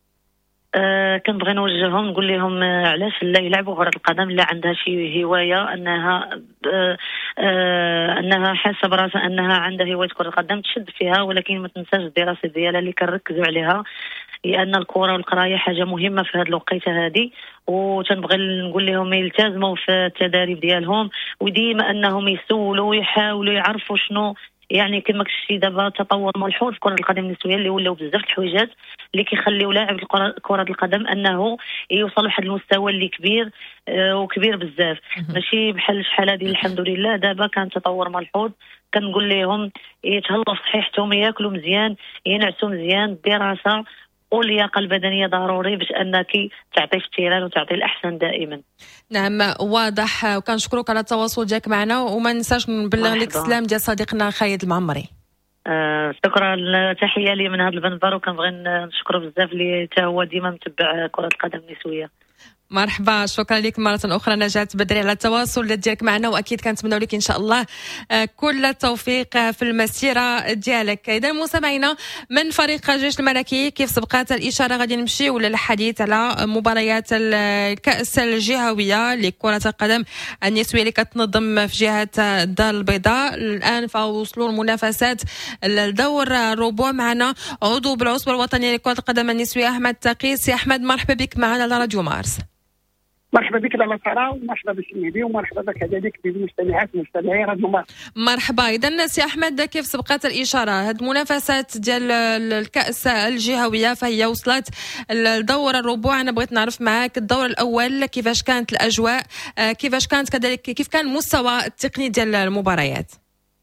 أه كنبغي نوجههم نقول لهم علاش لا يلعبوا كره القدم. اللي عندها شي هوايه انها أه أه انها حاسه براسها انها عندها هوايه كره القدم تشد فيها، ولكن ما تنساش الدراسه ديالها اللي كنركزوا عليها، لان الكره والقرايه حاجه مهمه في هذه الوقيته هذه. وتنبغي نقول لهم يلتزموا في التدريب ديالهم، وديما انهم يسولوا ويحاولوا يعرفوا شنو، يعني كما كشتي دابا تطور ملحوظ في كره القدم النسويه اللي ولاو بزاف الحويجات اللي كيخليو لاعب كره القدم انه يوصل لواحد المستوى اللي كبير آه وكبير بزاف، ماشي بحال شحال هذه. الحمد لله دابا كان تطور ملحوظ. كنقول لهم يتهلاو في صحيحتهم، ياكلوا مزيان، ينعسوا مزيان، الدراسه واللياقه البدنيه ضروري باش انك تعطي افتراء وتعطي الاحسن دائما. نعم واضح، وكنشكرك على التواصل ديالك معنا، وما ننساش نبلغ لك السلام ديال صديقنا خالد المعمري. آه شكرا، تحيه لي من هذا المنبر، وكنبغي نشكره بزاف اللي حتى هو ديما متبع كره القدم النسويه. مرحبا، شكرا لك مرة أخرى نجاة بدري على التواصل ديالك معنا، وأكيد كنتمنوا لك إن شاء الله كل التوفيق في المسيرة ديالك. إذا مستمعينا من فريق الجيش الملكي كيف سبقات الإشارة غادي نمشيو للحديث على مباريات الكأس الجهوية لكرة القدم النسوية اللي كتنظم في جهة الدار البيضاء. الآن فوصلوا المنافسات الدور الربع. معنا عضو بالعصبة الوطنية لكرة القدم النسوية أحمد تقيس. يا أحمد مرحبا بك معنا على راديو مارس. مرحبا بك لاله ساره، ومرحبا بك مهدي، ومرحبا بك كذلك بالمستمعات ومستمعي راديو مارس. مرحبا. اذا سي احمد كيف سبقت الاشاره، هاد المنافسات ديال الكاس الجهويه فهي وصلت الدور الربع. انا بغيت نعرف معاك الدور الاول كيفاش كانت الاجواء، كيفاش كانت كذلك كيف كان المستوى التقني ديال المباريات؟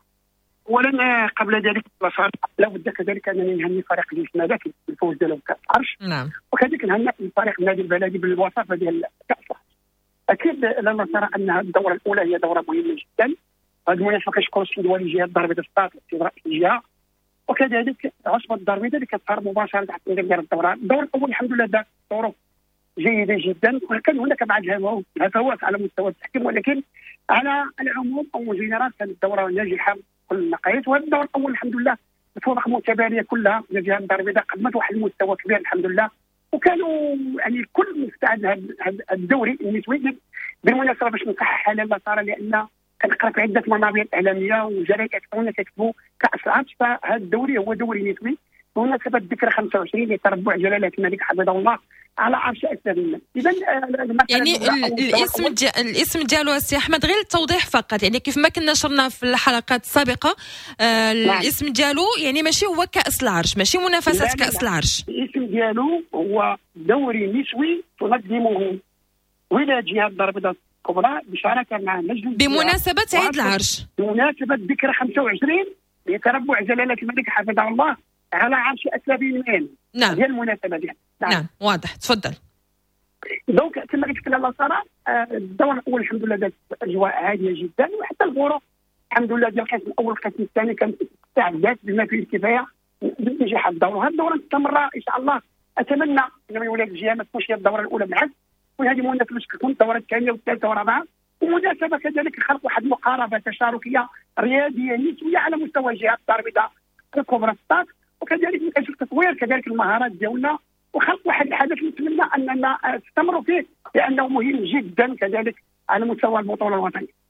اولا قبل ذلك لا بد كذلك انني نهني فريق الجيش الملكي بالفوز ديالو بكاس العرش، نعم، وكذلك نهني فريق النادي البلدي بالوصافه ديال كاس العرش. اكيد لما ترى ان الدوره الاولى هي دوره مهمه جدا. هذه المناسبه كنشكر السيد والي جهه الدار البيضاء السطات السيد رئيس الجهه، وكذلك عصبه الدار البيضاء اللي كتظهر مباشره تحت التنظيم ديال الدوره. الدور الاول الحمد لله دار ظروف جيده جدا، وكان هناك بعض الهفوات على مستوى التحكيم، ولكن على العموم او جنرال كانت الدوره ناجحه كل النقائص. وهذا الدور الاول الحمد لله الفرق متبانيه كلها، جهه الدار البيضاء قدمت واحد المستوى كبير الحمد لله، وكانوا يعني كل مستعد هذا الدوري النسوي. بالمناسبه باش نصحح على لا صار، لان كنقرا في عده منابر اعلاميه وجرائد كتبوا كتبوا كاس العرش، فهذا الدوري هو دوري نسوي بمناسبه ذكرى خمسة وعشرين لتربع جلاله الملك حفظه الله على عرش اسلامنا. اذا يعني الاسم دي... الاسم ديالو السي احمد، غير التوضيح فقط، يعني كيف ما كنا نشرنا في الحلقات السابقه آه الاسم ديالو يعني ماشي هو كاس العرش، ماشي منافسه كاس العرش. الاسم ديالو هو دوري نسوي تنظمه ولاية جهاد الدار البيضاء الكبرى بشراكه مع مجلس بمناسبه عيد العرش، بمناسبه ذكرى خمسة وعشرين لتربع جلاله الملك حفظه الله على عرش اسلامنا. نعم، هي المناسبه ديالها. نعم. نعم واضح، تفضل. دونك كما قلت لك لاله ساره، الدور الاول الحمد لله دازت اجواء هاديه جدا، وحتى الغرف الحمد لله ديال القسم الاول القسم الثاني كانت استعدت بما فيه الكفايه لنجاح الدور، وهذا الدوره مستمره ان شاء الله. اتمنى ان من ولايه الجهه ما تكونش هي الدوره الاولى بالعكس، وهذه مناسبه باش تكون الدوره الثانيه والثالثه والرابعه، ومناسبه كذلك خلق واحد المقاربه تشاركيه رياضيه نسويه على مستوى جهه الدار البيضاء الكبرى السطات، وكذلك من اجل تطوير كذلك المهارات ديالنا وخلق واحد الحدث نتمنى اننا نستمروا فيه لانه مهم جدا كذلك على مستوى البطوله الوطنيه.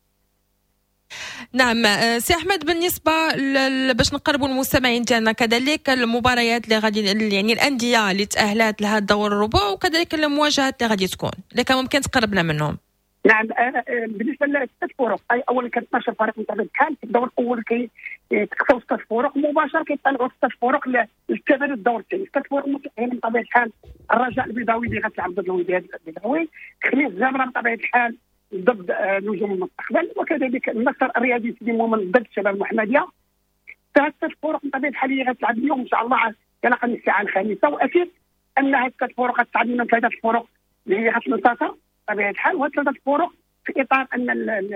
نعم سي احمد، بالنسبه باش نقربوا المستمعين ديالنا كذلك المباريات اللي غادي يعني الانديه اللي تاهلات لهذا الدور الربع، وكذلك المواجهات اللي غادي تكون اللي كان ممكن تقربنا منهم. نعم بالنسبه للست فرق، اي اولا كانت اثناش فريق متابع الحال في الدور الاول كي تكتسوا ست فرق مباشره كيطلعوا ست فرق للكبار الدور الثاني. ست فرق متاهلين بطبيعه الحال، الرجاء البيضاوي اللي غتلعب ضد الوداد البيضاوي، خميس زامره بطبيعه الحال ضد نجوم المستقبل، وكذلك النصر الرياضي سيدي مومن ضد الشباب المحمديه. فهاد ست فرق بطبيعه الحال اللي غتلعب اليوم ان شاء الله كنقل الساعه الخامسه، واكيد ان هاد الست فرق غتلعب من ثلاثه فرق اللي هي غتنتصر بطبيعه الحال، وهاد ثلاثه فرق في اطار ان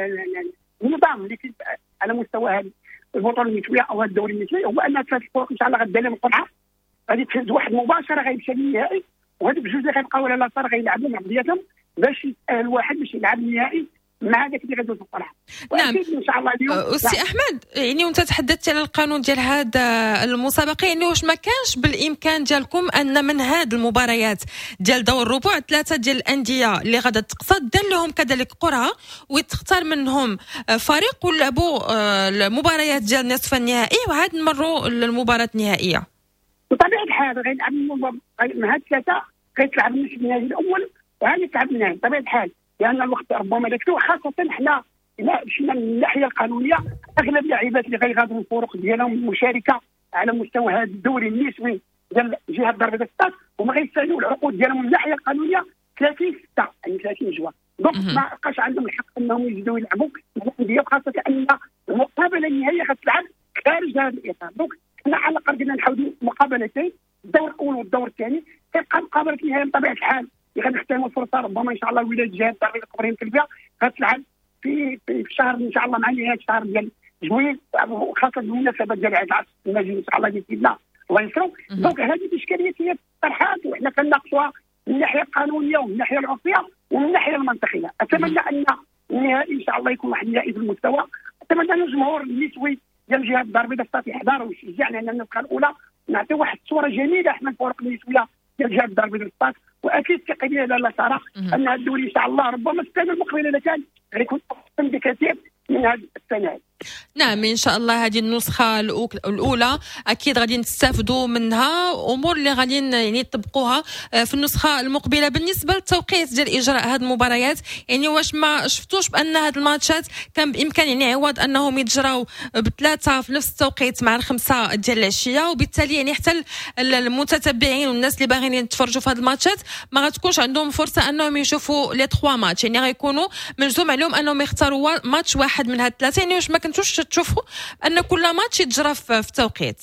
النظام اللي على مستوى هذه البطوله النسويه او الدوري النسوي هو ان ثلاث فرق ان شاء الله غدير لهم القرعه، غادي تفوز واحد مباشره غيمشي للنهائي، وهذوك بجوج اللي غيبقاو على لاصار غيلعبوا مع بعضياتهم باش يتاهل واحد باش يلعب النهائي مع ذاك اللي غيدوز القرعه. نعم ان شاء الله اليوم. أستاذ نعم. احمد، يعني وانت تحدثت على القانون ديال هذا المسابقه، يعني واش ما كانش بالامكان ديالكم ان من هذه المباريات ديال دور الربع ثلاثه ديال الانديه اللي غادا تقصد دار لهم كذلك قرعه ويتختار منهم فريق ولعبوا المباريات ديال نصف النهائي وعاد نمروا للمباراه النهائيه؟ بطبيعه الحال غيلعب من هاد الثلاثه غيتلعب النصف النهائي الاول وعاد يتلعب النهائي بطبيعه الحال، لان الوقت ربما ذاك، خاصه حنا الى مشينا من الناحيه القانونيه اغلب اللاعبات اللي غيغادروا الفرق ديالهم المشاركه على مستوى هذا الدوري النسوي ديال جهه الدار البيضاء السطات هما غيستعملوا العقود ديالهم من الناحيه القانونيه ثلاثين ستة يعني ثلاثين جوار، دونك ما بقاش عندهم الحق انهم يزيدوا يلعبوا مع الانديه، خاصه ان المقابله النهائيه غتلعب خارج هذا الاطار. دونك حنا على الاقل قلنا نحاولوا مقابلتين، الدور الاول والدور الثاني، كيبقى مقابله النهائيه بطبيعه الحال اللي غنحترموا الفرصه ربما ان شاء الله ولايه جهه الدار البيضاء الكبرى الكلبيه غتلعب في في شهر ان شاء الله مع نهايه الشهر ديال جويل، خاصه بالمناسبه ديال عيد العرش المجيد ان شاء الله ديال سيدنا الله يسرو. دونك هذه الاشكاليه هي طرحات وحنا كنناقشوها من الناحيه القانونيه ومن الناحيه العرفيه ومن الناحيه المنطقيه. اتمنى ان النهائي ان شاء الله يكون واحد النهائي في المستوى، اتمنى ان الجمهور النسوي ديال جهه الدار البيضاء السطات يحضر ويشجعنا ان النسخه الاولى نعطيو واحد الصوره جميله احنا الفرق النسويه ديال جهه الدار البيضاء السطات، واكيد ثقتي لا ترى ان هذا الدوري ان شاء الله ربما السنه المقبله اذا كان غيكون احسن بكثير من هذه السنه. نعم ان شاء الله هذه النسخه الاولى اكيد غادي نستافدوا منها امور اللي غادي يعني يطبقوها في النسخه المقبله. بالنسبه للتوقيت ديال اجراء هذه المباريات، يعني واش ما شفتوش بان هذه الماتشات كان بامكان يعني عوض انهم يتجراو بثلاثه في نفس التوقيت مع الخمسه ديال العشيه، وبالتالي يعني حتى المتتبعين والناس اللي باغيين يتفرجوا في هذه الماتشات ما غتكونش عندهم فرصه انهم يشوفوا لي ثلاثه ماتش، يعني غيكونوا ملزوم عليهم انهم يختاروا ماتش واحد من هاد الثلاثه. يعني واش ما كنتوش تشوفوا ان كل ماتش يتجرى في توقيت؟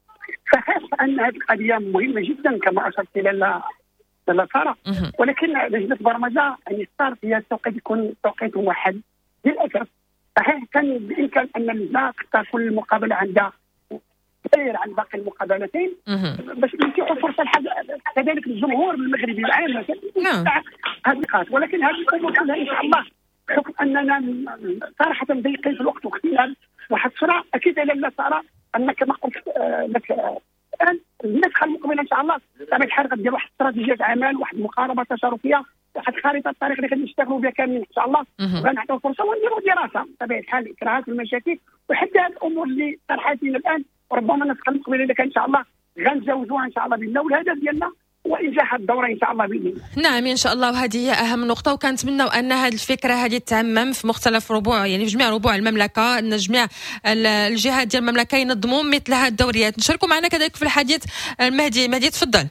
صحيح ان هذه القضيه مهمه جدا كما اشرت الى لا ساره، ولكن لجنه برمجه يعني اختار فيها التوقيت يكون توقيت واحد للاسف. صحيح كان بامكان ان اللجنه تختار كل مقابله عندها غير عن باقي المقابلتين باش يتيحوا فرصه كذلك للجمهور المغربي العام هذه النقاط، ولكن هذه الامور كلها ان شاء الله بحكم اننا صراحه ضيقين في الوقت واختيار واحد الصراع اكيد لا ترى ان كما قلت لك الان النسخه المقبله ان شاء الله طبيعه الحال غدير واحد استراتيجيه عمل، واحد المقاربه تشاركيه، واحد خريطه الطريق اللي غادي نشتغلوا بها كاملين ان شاء الله، وغنعطيو فرصه ونديروا دراسه طبيعه الحال الاكراهات والمشاكل وحتى هذه الامور اللي طرحت لنا الان، وربما النسخه المقبله اللي كان ان شاء الله غنتجاوزوها ان شاء الله باذن الله، والهدف ديالنا وانجاح الدوره ان شاء الله باذن الله. نعم ان شاء الله، وهذه هي اهم نقطه، وكنتمنوا ان هذه الفكره هذه تعمم في مختلف ربوع، يعني في جميع ربوع المملكه، ان جميع الجهات ديال المملكه ينظموا مثل هذه الدوريات. نشاركوا معنا كذلك في الحديث المهدي. مهدي تفضل.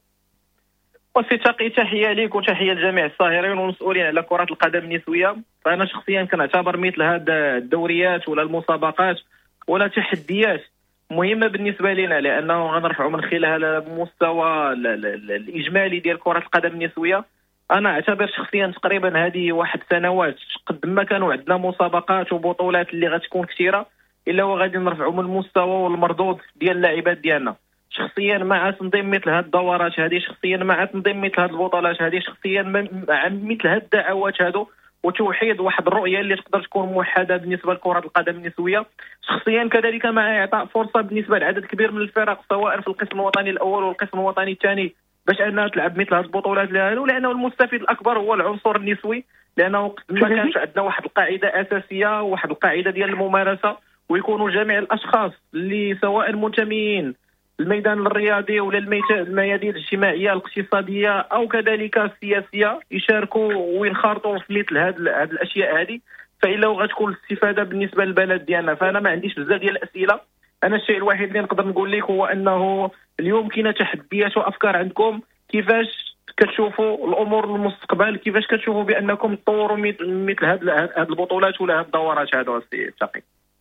وسي تقي، تحيه ليك وتحيه لجميع الصاهرين والمسؤولين على كره القدم النسويه. فانا شخصيا كنعتبر مثل هذه الدوريات ولا المسابقات ولا تحديات مهمه بالنسبه لنا، لانه غنرفعوا من خلالها المستوى الاجمالي ديال كره القدم النسويه. انا اعتبر شخصيا تقريبا هذه واحد سنوات قد ما كانوا عندنا مسابقات وبطولات اللي غتكون كثيره، الا وغادي نرفعوا من المستوى والمردود ديال اللاعبات ديالنا. شخصيا مع تنظيم مثل هذه الدورات هذه، شخصيا مع تنظيم مثل هذه البطولات هذه، شخصيا مع مثل هذه الدعوات هذو وتوحيد واحد الرؤيه اللي تقدر تكون موحده بالنسبه لكره القدم النسويه. شخصيا كذلك مع اعطاء فرصه بالنسبه لعدد كبير من الفرق سواء في القسم الوطني الاول والقسم الوطني الثاني باش انها تلعب مثل هذه البطولات لهذو، لانه المستفيد الاكبر هو العنصر النسوي، لانه ما كانش عندنا واحد القاعده اساسيه وواحد القاعده ديال الممارسه، ويكونوا جميع الاشخاص اللي سواء منتمين الميدان الرياضي ولا الميادين الاجتماعيه الاقتصاديه او كذلك السياسيه يشاركوا وينخرطوا في مثل هذه الاشياء هذه، فالا غتكون الاستفاده بالنسبه للبلد ديالنا. فانا ما عنديش بزاف ديال الاسئله، انا الشيء الوحيد اللي نقدر نقول لك هو انه اليوم كاينه تحديات وافكار عندكم، كيفاش كتشوفوا الامور المستقبل، كيفاش كتشوفوا بانكم تطوروا مثل هذه البطولات ولا هذه الدورات هذو السي تقي؟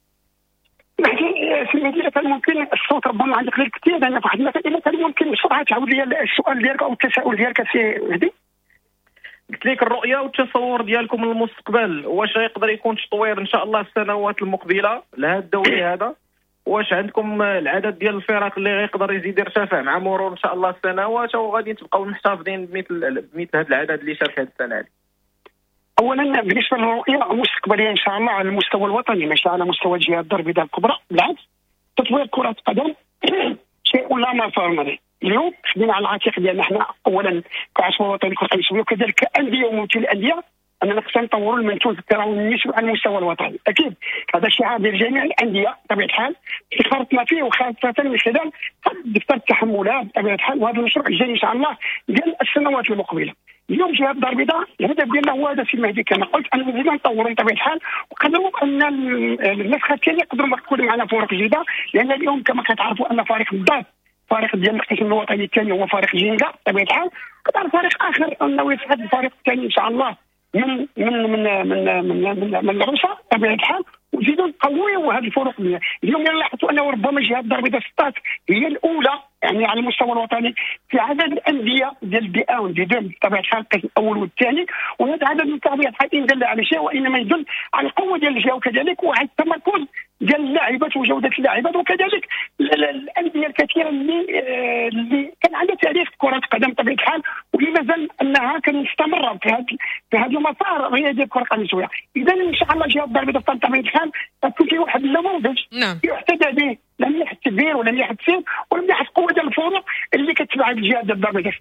يعني في المدينه كان ممكن الصوت ربما عندك غير كثير، لان في واحد المسائل كان ممكن بسرعه تعاود لي السؤال ديالك او التساؤل ديالك سي مهدي. قلت لك الرؤيه والتصور ديالكم للمستقبل، واش غيقدر يكون تطوير ان شاء الله السنوات المقبله لهذا الدوري هذا؟ واش عندكم العدد ديال الفرق اللي غيقدر يزيد يرتفع مع مرور ان شاء الله السنوات، او غادي تبقاو محتفظين بمثل بمثل هذا العدد اللي شارك هذه السنه هذه؟ اولا بالنسبه للرؤيه المستقبليه ان شاء الله على المستوى الوطني ماشي على مستوى الجهه الدار البيضاء الكبرى، بالعكس تطوير كره القدم شيء لا مفر منه. اليوم خدينا على العاتق ديالنا احنا اولا كعشوه وطني كره القدم وكذلك كانديه وممثل الانديه اننا خصنا نطوروا المنتوج التراوي النسوي على المستوى الوطني. اكيد هذا شعار ديال جميع الانديه بطبيعه الحال خرطنا فيه، وخاصه من خلال دفتر التحملات بطبيعه الحال، وهذا المشروع الجاي ان شاء الله ديال السنوات المقبله. اليوم جهه الدار البيضاء الهدف ديالنا هو هذا سي مهدي كما قلت، ان نزيدوا نطوروا بطبيعه الحال، وقدروا ان النسخه الثانيه يقدروا تكون معنا فرق جديده، لان اليوم كما كتعرفوا ان فريق الضاد فريق ديال القسم الوطني الثاني هو فريق جينكا بطبيعه الحال، قدر فريق اخر انه يصعد الفريق الثاني ان شاء الله من من من من من من, من الروسا بطبيعه الحال، وزيدوا نقويوا هذه الفروق. اليوم لاحظتوا انه ربما جهه الدار البيضاء ستات هي الاولى يعني على المستوى الوطني في عدد الانديه ديال دي ان ودي دو بطبيعه الحال القسم الاول والثاني، وهذا العدد من طبيعه الحال ان دل على شيء وانما يدل على القوه ديال الجهه، وكذلك وعلى التمركز ديال اللاعبات وجوده اللاعبات، وكذلك الانديه الكثيره اللي اللي كان عندها تاريخ في كره القدم بطبيعه الحال، واللي مازال انها كان مستمره في هذا في هذا المسار الرياضي ديال كره القدم النسويه. اذا ان شاء الله جهه الدار البيضاء بطبيعه الحال تكون في واحد النموذج نعم يحتذى به، لم يحد تدبير ولم يحد سير ولم يحد قوه ديال الفروق اللي كتبع الجهه ديال الدار البيضاء.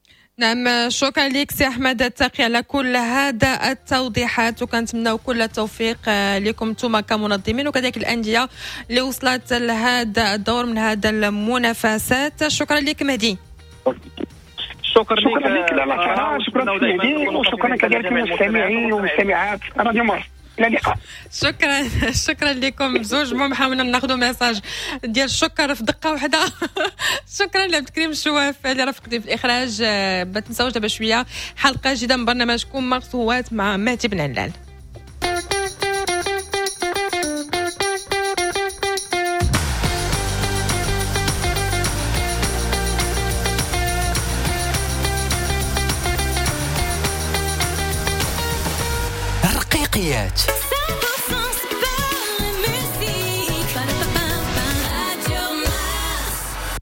نعم شكرا لك سي احمد التقي على كل هذا التوضيحات، وكنتمناو كل التوفيق لكم انتم كمنظمين وكذلك الانديه اللي وصلت لهذا الدور من هذا المنافسات. شكرا لك مهدي. شكرا شكرا لك لاله، شكرا لك وشكرا كذلك للمستمعين والمستمعات راديو مار. الى اللقاء. شكرا شكرا لكم بزوج. المهم حاولنا ناخذوا ميساج ديال الشكر في دقه واحده. شكرا لعبد الكريم الشواف اللي رافقني في الاخراج. ما تنساوش دابا شويه حلقه جديده من برنامجكم مقصوات مع مهدي بن علال. رقيقيات